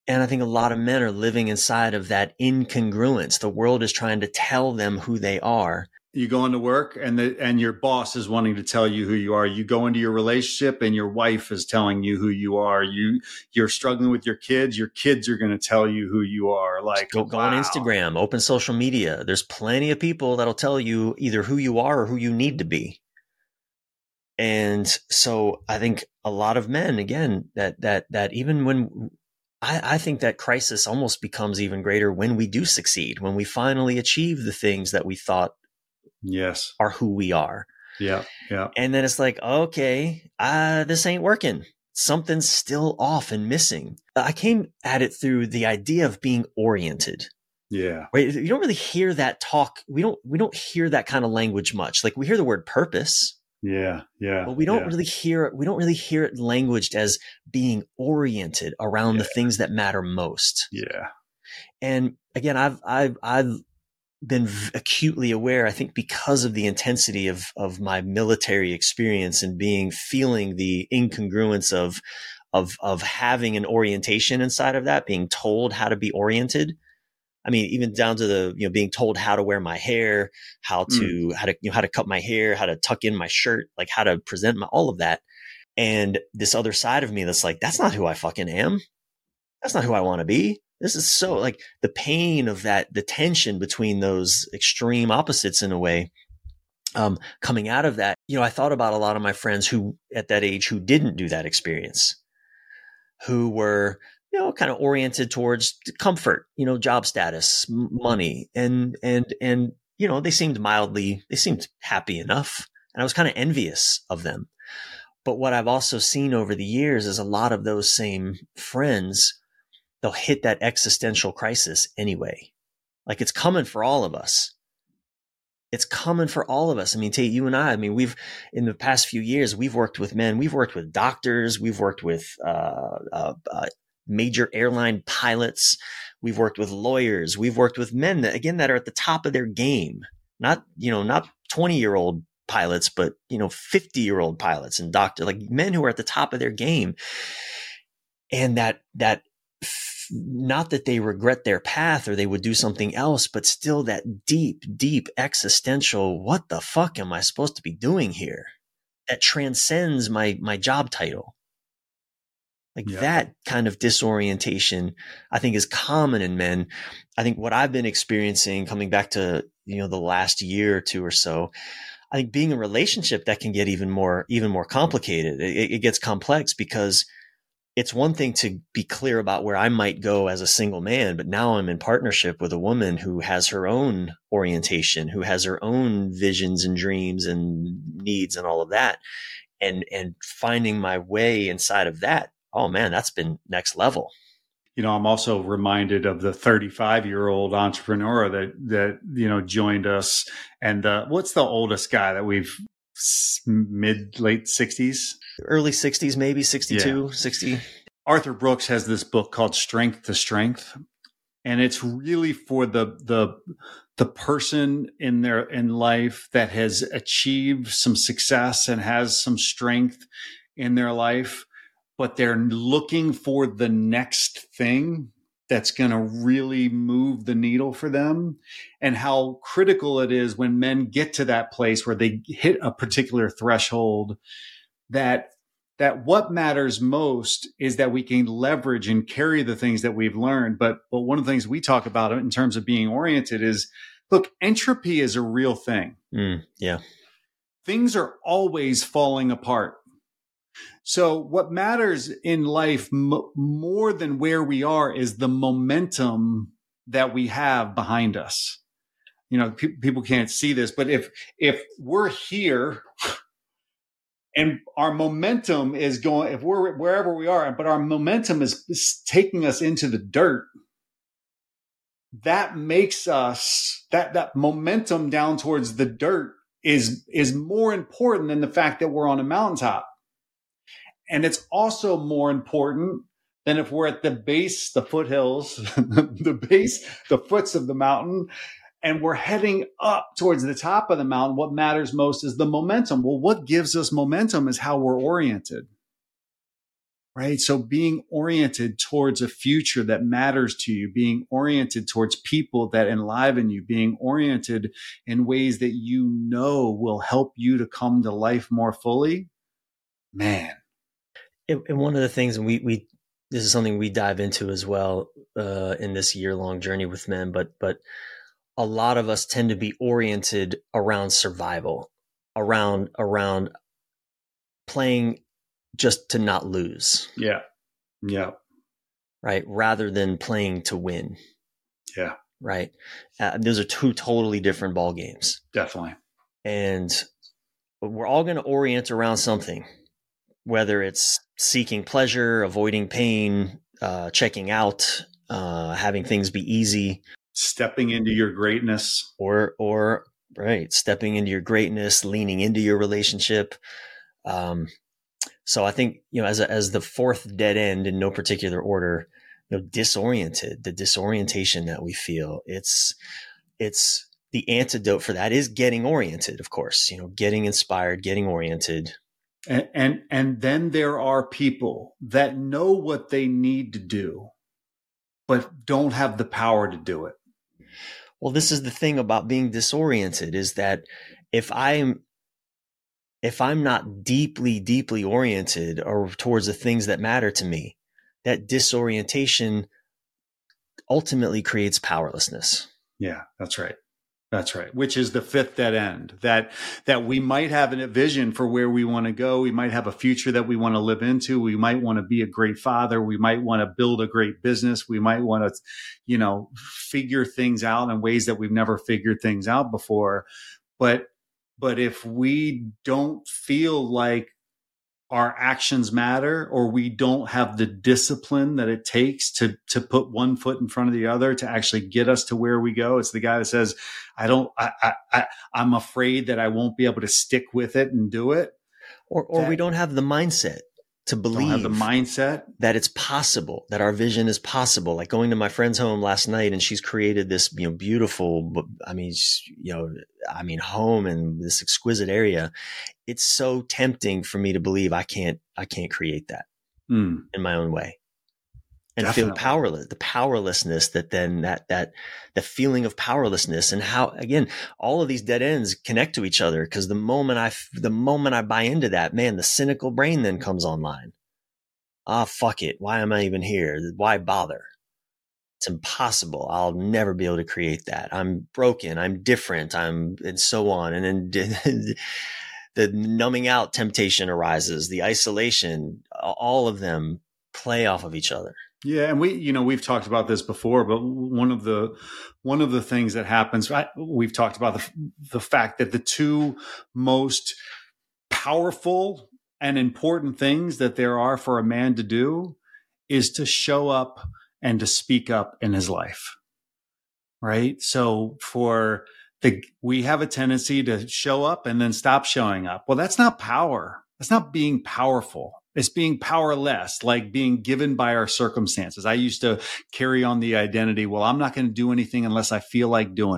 And I think a lot of men are living inside of that incongruence. The world is trying to tell them who they are. You go into work and your boss is wanting to tell you who you are. You go into your relationship and your wife is telling you who you are. You're struggling with your kids. Your kids are going to tell you who you are. Like, go on Instagram, open social media. There's plenty of people that'll tell you either who you are or who you need to be. And so I think a lot of men, again, that even when I think that crisis almost becomes even greater when we do succeed, when we finally achieve the things that we thought are who we are. Yeah. Yeah. And then it's like, okay, this ain't working. Something's still off and missing. I came at it through the idea of being oriented. Yeah. Right. You don't really hear that talk. We don't hear that kind of language much. Like we hear the word purpose. Yeah. Yeah. But we don't really hear it languaged as being oriented around the things that matter most. Yeah. And again, I've been acutely aware, I think because of the intensity of my military experience and feeling the incongruence of having an orientation inside of that, being told how to be oriented. I mean, even down to the, being told how to wear my hair, how to cut my hair, how to tuck in my shirt, like how to present all of that. And this other side of me that's like, that's not who I fucking am. That's not who I want to be. This is so like the pain of that, the tension between those extreme opposites in a way, coming out of that. I thought about a lot of my friends who at that age, who didn't do that experience, who were, kind of oriented towards comfort, job status, money, and they seemed happy enough. And I was kind of envious of them. But what I've also seen over the years is a lot of those same friends, they'll hit that existential crisis anyway. Like it's coming for all of us. It's coming for all of us. I mean, Tate, you and I mean, we've, in the past few years, we've worked with men, we've worked with doctors, we've worked with, major airline pilots. We've worked with lawyers. We've worked with men that are at the top of their game, not 20-year-old pilots, but, 50-year-old pilots and doctors, like men who are at the top of their game. And that not that they regret their path or they would do something else, but still that deep, deep existential, what the fuck am I supposed to be doing here? That transcends my job title. That kind of disorientation, I think, is common in men. I think what I've been experiencing coming back to, the last year or two or so, I think being in a relationship that can get even more complicated. It gets complex because it's one thing to be clear about where I might go as a single man, but now I'm in partnership with a woman who has her own orientation, who has her own visions and dreams and needs and all of that. And finding my way inside of that. Oh man, that's been next level. I'm also reminded of the 35-year-old entrepreneur that joined us. And what's the oldest guy that we've late 60s? Early 60s, maybe 62, 60. Arthur Brooks has this book called Strength to Strength. And it's really for the person in life that has achieved some success and has some strength in their life, but they're looking for the next thing that's going to really move the needle for them, and how critical it is when men get to that place where they hit a particular threshold, that what matters most is that we can leverage and carry the things that we've learned. But one of the things we talk about in terms of being oriented is, look, entropy is a real thing. Yeah. Things are always falling apart. So what matters in life more than where we are is the momentum that we have behind us. People can't see this, but if we're here and our momentum is going, if we're wherever we are, but our momentum is taking us into the dirt, that makes us, that momentum down towards the dirt is more important than the fact that we're on a mountaintop. And it's also more important than if we're at the base, the foothills, the foots of the mountain, and we're heading up towards the top of the mountain. What matters most is the momentum. Well, what gives us momentum is how we're oriented. right? So being oriented towards a future that matters to you, being oriented towards people that enliven you, being oriented in ways that you know will help you to come to life more fully, man. And one of the things we this is something we dive into as well in this year-long journey with men, but a lot of us tend to be oriented around survival, around playing just to not lose. Yeah. Yeah. Right. Rather than playing to win. Yeah. Right. Those are two totally different ball games. Definitely. And we're all going to orient around something, whether it's seeking pleasure, avoiding pain, checking out, having things be easy. Stepping into your greatness. Or right. Stepping into your greatness, leaning into your relationship. So I think, as the fourth dead end in no particular order, disoriented, the disorientation that we feel, it's the antidote for that is getting oriented, of course, getting inspired, getting oriented. And then there are people that know what they need to do, but don't have the power to do it. Well, this is the thing about being disoriented, is that if I'm not deeply, deeply oriented or towards the things that matter to me, that disorientation ultimately creates powerlessness. Yeah, that's right. That's right. Which is the fifth dead end, that we might have a vision for where we want to go. We might have a future that we want to live into. We might want to be a great father. We might want to build a great business. We might want to, figure things out in ways that we've never figured things out before. But if we don't feel like our actions matter, or we don't have the discipline that it takes to put one foot in front of the other to actually get us to where we go, it's the guy that says, I'm afraid that I won't be able to stick with it and do it. Or we don't have the mindset to believe that it's possible, that our vision is possible. Like going to my friend's home last night, and she's created this, beautiful, home in this exquisite area. It's so tempting for me to believe I can't create that in my own way, and Definitely. Feel powerless. The powerlessness that then the feeling of powerlessness, and how, again, all of these dead ends connect to each other. Because the moment I buy into that, man, the cynical brain then comes online. Fuck it. Why am I even here? Why bother? It's impossible. I'll never be able to create that. I'm broken. I'm different. and so on. And then the numbing out temptation arises, the isolation, all of them play off of each other. Yeah. And we've talked about this before, but one of the things that happens, we've talked about the fact that the two most powerful and important things that there are for a man to do is to show up and to speak up in his life. Right. So we have a tendency to show up and then stop showing up. Well, that's not power. That's not being powerful. It's being powerless, like being given by our circumstances. I used to carry on the identity, well, I'm not going to do anything unless I feel like doing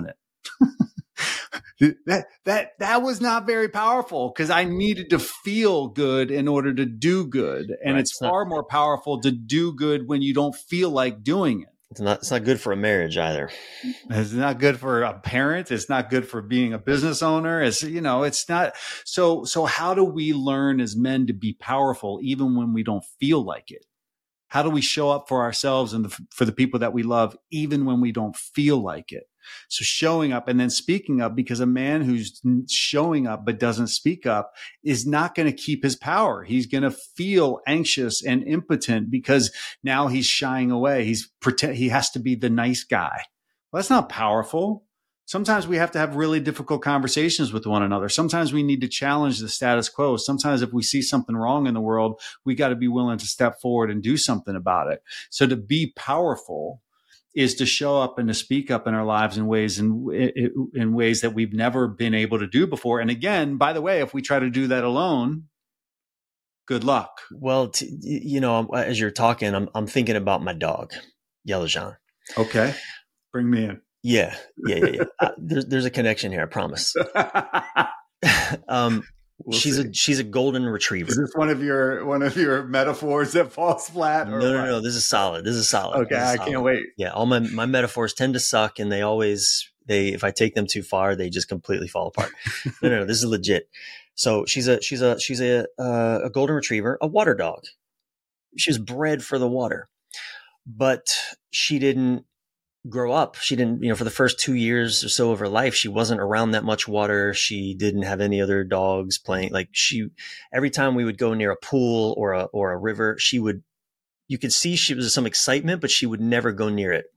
it. That was not very powerful, because I needed to feel good in order to do good. And right. It's far more powerful to do good when you don't feel like doing it. It's not good for a marriage either. It's not good for a parent. It's not good for being a business owner. It's not. So how do we learn as men to be powerful even when we don't feel like it? How do we show up for ourselves and for the people that we love even when we don't feel like it? So showing up and then speaking up, because a man who's showing up but doesn't speak up is not going to keep his power. He's going to feel anxious and impotent because now he's shying away. He has to be the nice guy. Well, that's not powerful. Sometimes we have to have really difficult conversations with one another. Sometimes we need to challenge the status quo. Sometimes if we see something wrong in the world, we got to be willing to step forward and do something about it. So to be powerful is to show up and to speak up in our lives in ways that we've never been able to do before. And again, by the way, if we try to do that alone, good luck. Well, as you're talking, I'm thinking about my dog, Yellow John. Okay, bring me in. Yeah. There's a connection here, I promise. We'll she's a golden retriever. Is this one of your metaphors that falls flat? No. This is solid. Okay, I can't wait. Yeah, all my metaphors tend to suck, and if I take them too far, they just completely fall apart. No, this is legit. So she's a golden retriever, a water dog. She was bred for the water, but she didn't grow up. She didn't, for the first 2 years or so of her life, she wasn't around that much water. She didn't have any other dogs playing. Like every time we would go near a pool or a river, you could see she was some excitement, but she would never go near it.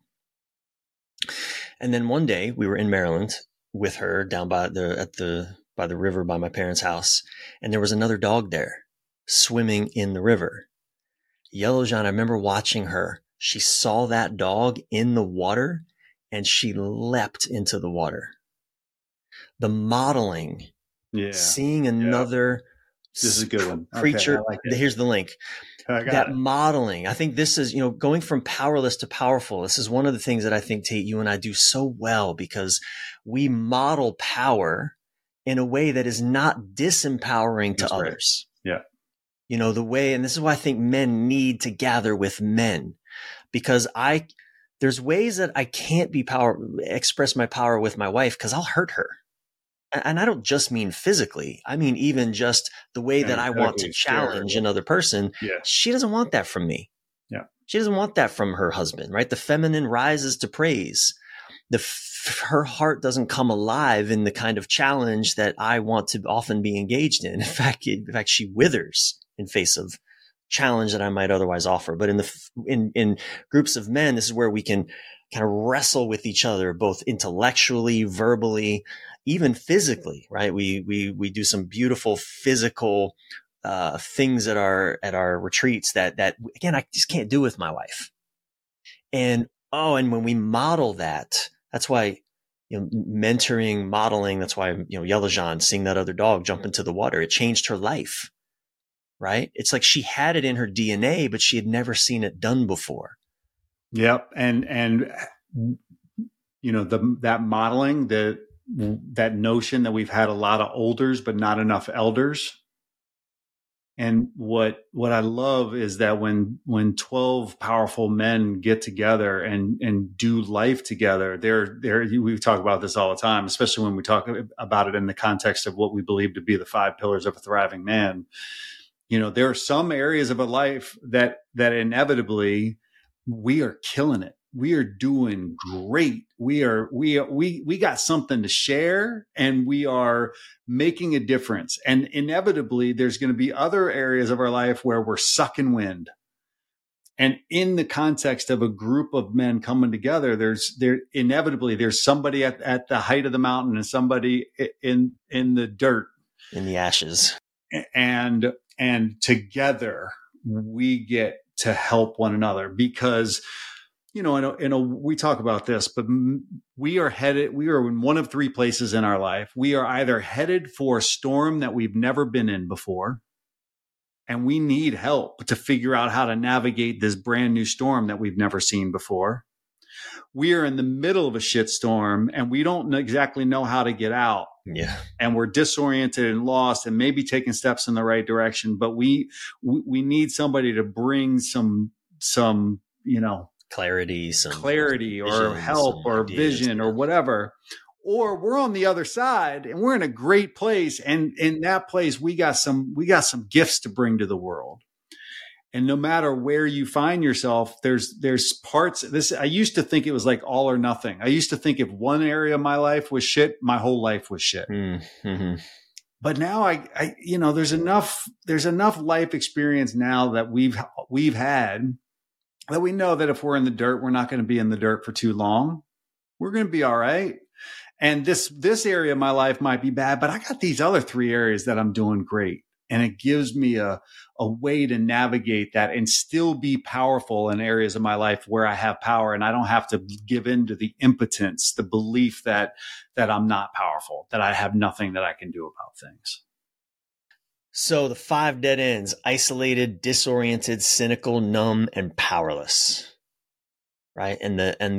And then one day we were in Maryland with her down by the river by my parents' house. And there was another dog there swimming in the river. Yellow John, I remember watching her. She saw that dog in the water and she leapt into the water. The modeling, seeing another this is a good one. Creature. Okay, here's the link. That modeling. I think this is, going from powerless to powerful. This is one of the things that I think, Tate, you and I do so well because we model power in a way that is not disempowering to others. Right. Yeah. The way, and this is why I think men need to gather with men, because there's ways that I can't express my power with my wife because I'll hurt her. And I don't just mean physically. I mean, even just the way that I want to challenge another person. Yeah. She doesn't want that from me. Yeah. She doesn't want that from her husband, right? The feminine rises to praise. Her heart doesn't come alive in the kind of challenge that I want to often be engaged in. In fact, she withers in face of challenge that I might otherwise offer. But in groups of men, this is where we can kind of wrestle with each other, both intellectually, verbally, even physically, right? We do some beautiful physical things at our retreats that again I just can't do with my wife. And when we model that's why mentoring, modeling. That's why Yellow John seeing that other dog jump into the water, it changed her life. Right? It's like she had it in her DNA, but she had never seen it done before. Yep. And that modeling, that notion that we've had a lot of olders, but not enough elders. And what I love is that when 12 powerful men get together and do life together, we talk about this all the time, especially when we talk about it in the context of what we believe to be the 5 pillars of a thriving man. There are some areas of a life that inevitably we are killing it. We are doing great. We got something to share and we are making a difference. And inevitably there's going to be other areas of our life where we're sucking wind. And in the context of a group of men coming together, there's somebody at the height of the mountain and somebody in the dirt, in the ashes. And together we get to help one another because, we talk about this, but we are in one of 3 places in our life. We are either headed for a storm that we've never been in before, and we need help to figure out how to navigate this brand new storm that we've never seen before. We are in the middle of a shitstorm and we don't exactly know how to get out. Yeah. And we're disoriented and lost and maybe taking steps in the right direction, but we need somebody to bring some clarity or help or vision or whatever. Or we're on the other side and we're in a great place. And in that place, we got some gifts to bring to the world. And no matter where you find yourself, there's parts this. I used to think it was like all or nothing. I used to think if one area of my life was shit, my whole life was shit. Mm-hmm. But now there's enough life experience now that we've had that we know that if we're in the dirt, we're not going to be in the dirt for too long. We're going to be all right. And this area of my life might be bad, but I got these other 3 areas that I'm doing great. And it gives me a way to navigate that and still be powerful in areas of my life where I have power. And I don't have to give in to the impotence, the belief that I'm not powerful, that I have nothing that I can do about things. So the 5 dead ends: isolated, disoriented, cynical, numb, and powerless. Right. And the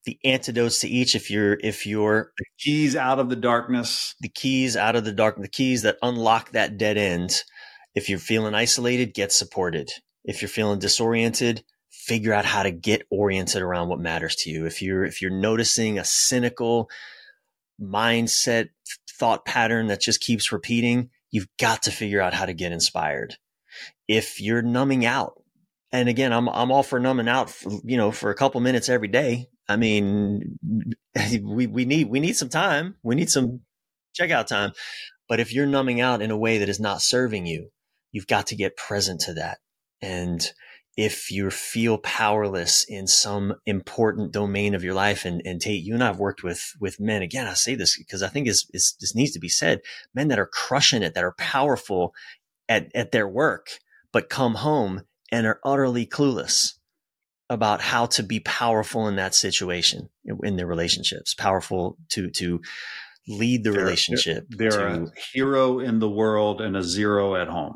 the antidotes to each. If you're the keys out of the darkness, the keys that unlock that dead end. If you're feeling isolated, get supported. If you're feeling disoriented, figure out how to get oriented around what matters to you. If you're noticing a cynical mindset, thought pattern that just keeps repeating, you've got to figure out how to get inspired. If you're numbing out, and again, I'm all for numbing out, for a couple minutes every day. I mean, we need some time. We need some checkout time. But if you're numbing out in a way that is not serving you, you've got to get present to that. And if you feel powerless in some important domain of your life, and Tate, you and I have worked with men. Again, I say this because I think this needs to be said. Men that are crushing it, that are powerful at their work, but come home and are utterly clueless about how to be powerful in that situation, in their relationships, powerful to lead the relationship. They're a hero in the world and a zero at home.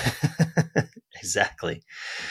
Exactly.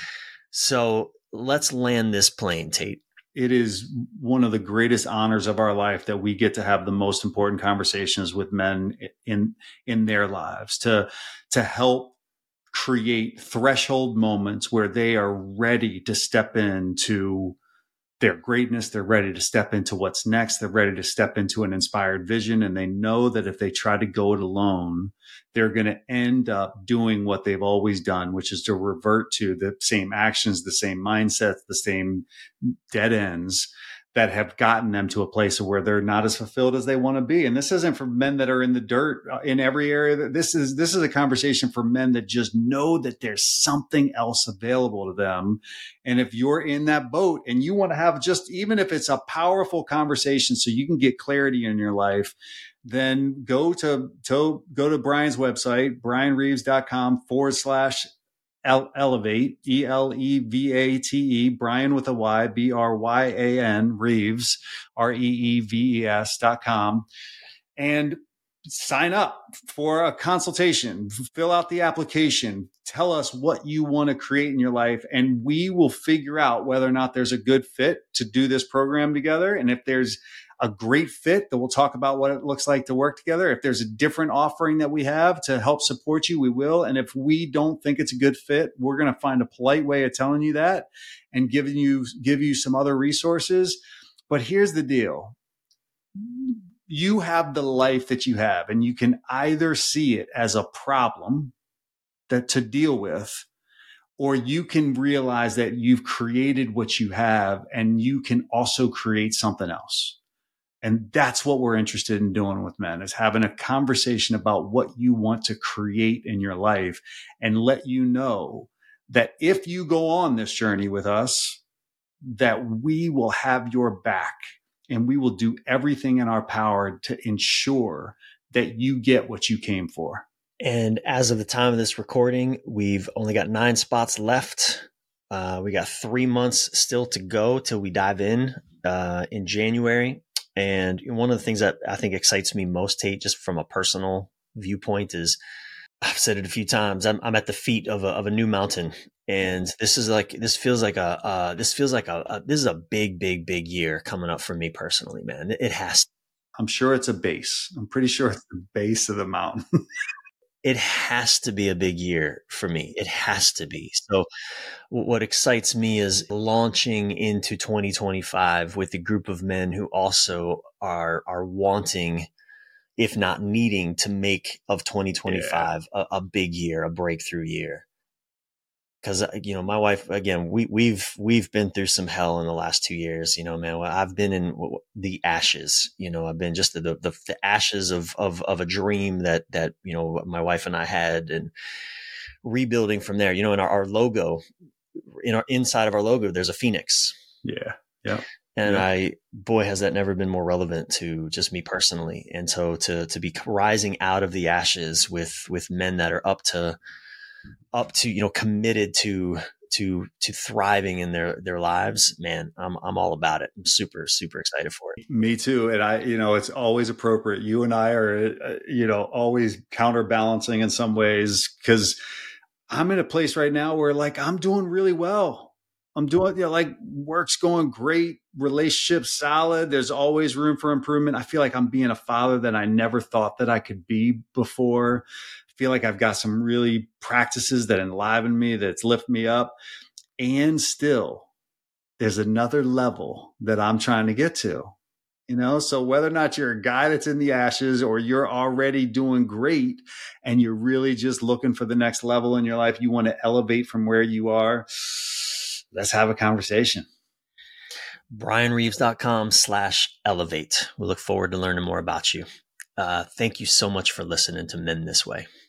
So let's land this plane, Tate. It is one of the greatest honors of our life that we get to have the most important conversations with men in their lives, to help create threshold moments where they are ready to step into their greatness. They're ready to step into what's next. They're ready to step into an inspired vision. And they know that if they try to go it alone, they're going to end up doing what they've always done, which is to revert to the same actions, the same mindsets, the same dead ends that have gotten them to a place where they're not as fulfilled as they want to be. And this isn't for men that are in the dirt in every area. This is a conversation for men that just know that there's something else available to them. And if you're in that boat and you want to have, just even if it's a powerful conversation so you can get clarity in your life, then go to Brian's website, brianreeves.com/elevate, ELEVATE, Brian with a Y, BRYAN, Reeves, REEVES.com, and sign up for a consultation, fill out the application, tell us what you want to create in your life, and we will figure out whether or not there's a good fit to do this program together. And if there's a great fit, that we'll talk about what it looks like to work together. If there's a different offering that we have to help support you, we will. And if we don't think it's a good fit, we're going to find a polite way of telling you that and give you some other resources. But here's the deal. You have the life that you have, and you can either see it as a problem that to deal with, or you can realize that you've created what you have and you can also create something else. And that's what we're interested in doing with men, is having a conversation about what you want to create in your life, and let you know that if you go on this journey with us, that we will have your back and we will do everything in our power to ensure that you get what you came for. And as of the time of this recording, we've only got 9 spots left. We got 3 months still to go till we dive in January. And one of the things that I think excites me most, Tate, just from a personal viewpoint, is I've said it a few times. I'm at the feet of a new mountain, and this is a big year coming up for me personally, man. It has. I'm sure it's a base. I'm pretty sure it's the base of the mountain. It has to be a big year for me. It has to be. So what excites me is launching into 2025 with a group of men who also are wanting, if not needing, to make of 2025 a big year, a breakthrough year. Because, my wife, again, we've been through some hell in the last 2 years, man. I've been in the ashes, I've been just the ashes of a dream that, my wife and I had, and rebuilding from there, in our logo, inside of our logo, there's a phoenix. Yeah. Yeah. And has that never been more relevant to just me personally. And so to be rising out of the ashes with men that are up to, committed to thriving in their lives, man, I'm all about it. I'm super, super excited for it. Me too. And it's always appropriate. You and I are, always counterbalancing in some ways, because I'm in a place right now where, like, I'm doing really well. I'm doing, like work's going great, relationships solid. There's always room for improvement. I feel like I'm being a father that I never thought that I could be before. I feel like I've got some really practices that enliven me, that's lift me up. And still, there's another level that I'm trying to get to. So whether or not you're a guy that's in the ashes or you're already doing great and you're really just looking for the next level in your life, you want to elevate from where you are, let's have a conversation. BrianReeves.com/elevate. We look forward to learning more about you. Thank you so much for listening to Men This Way.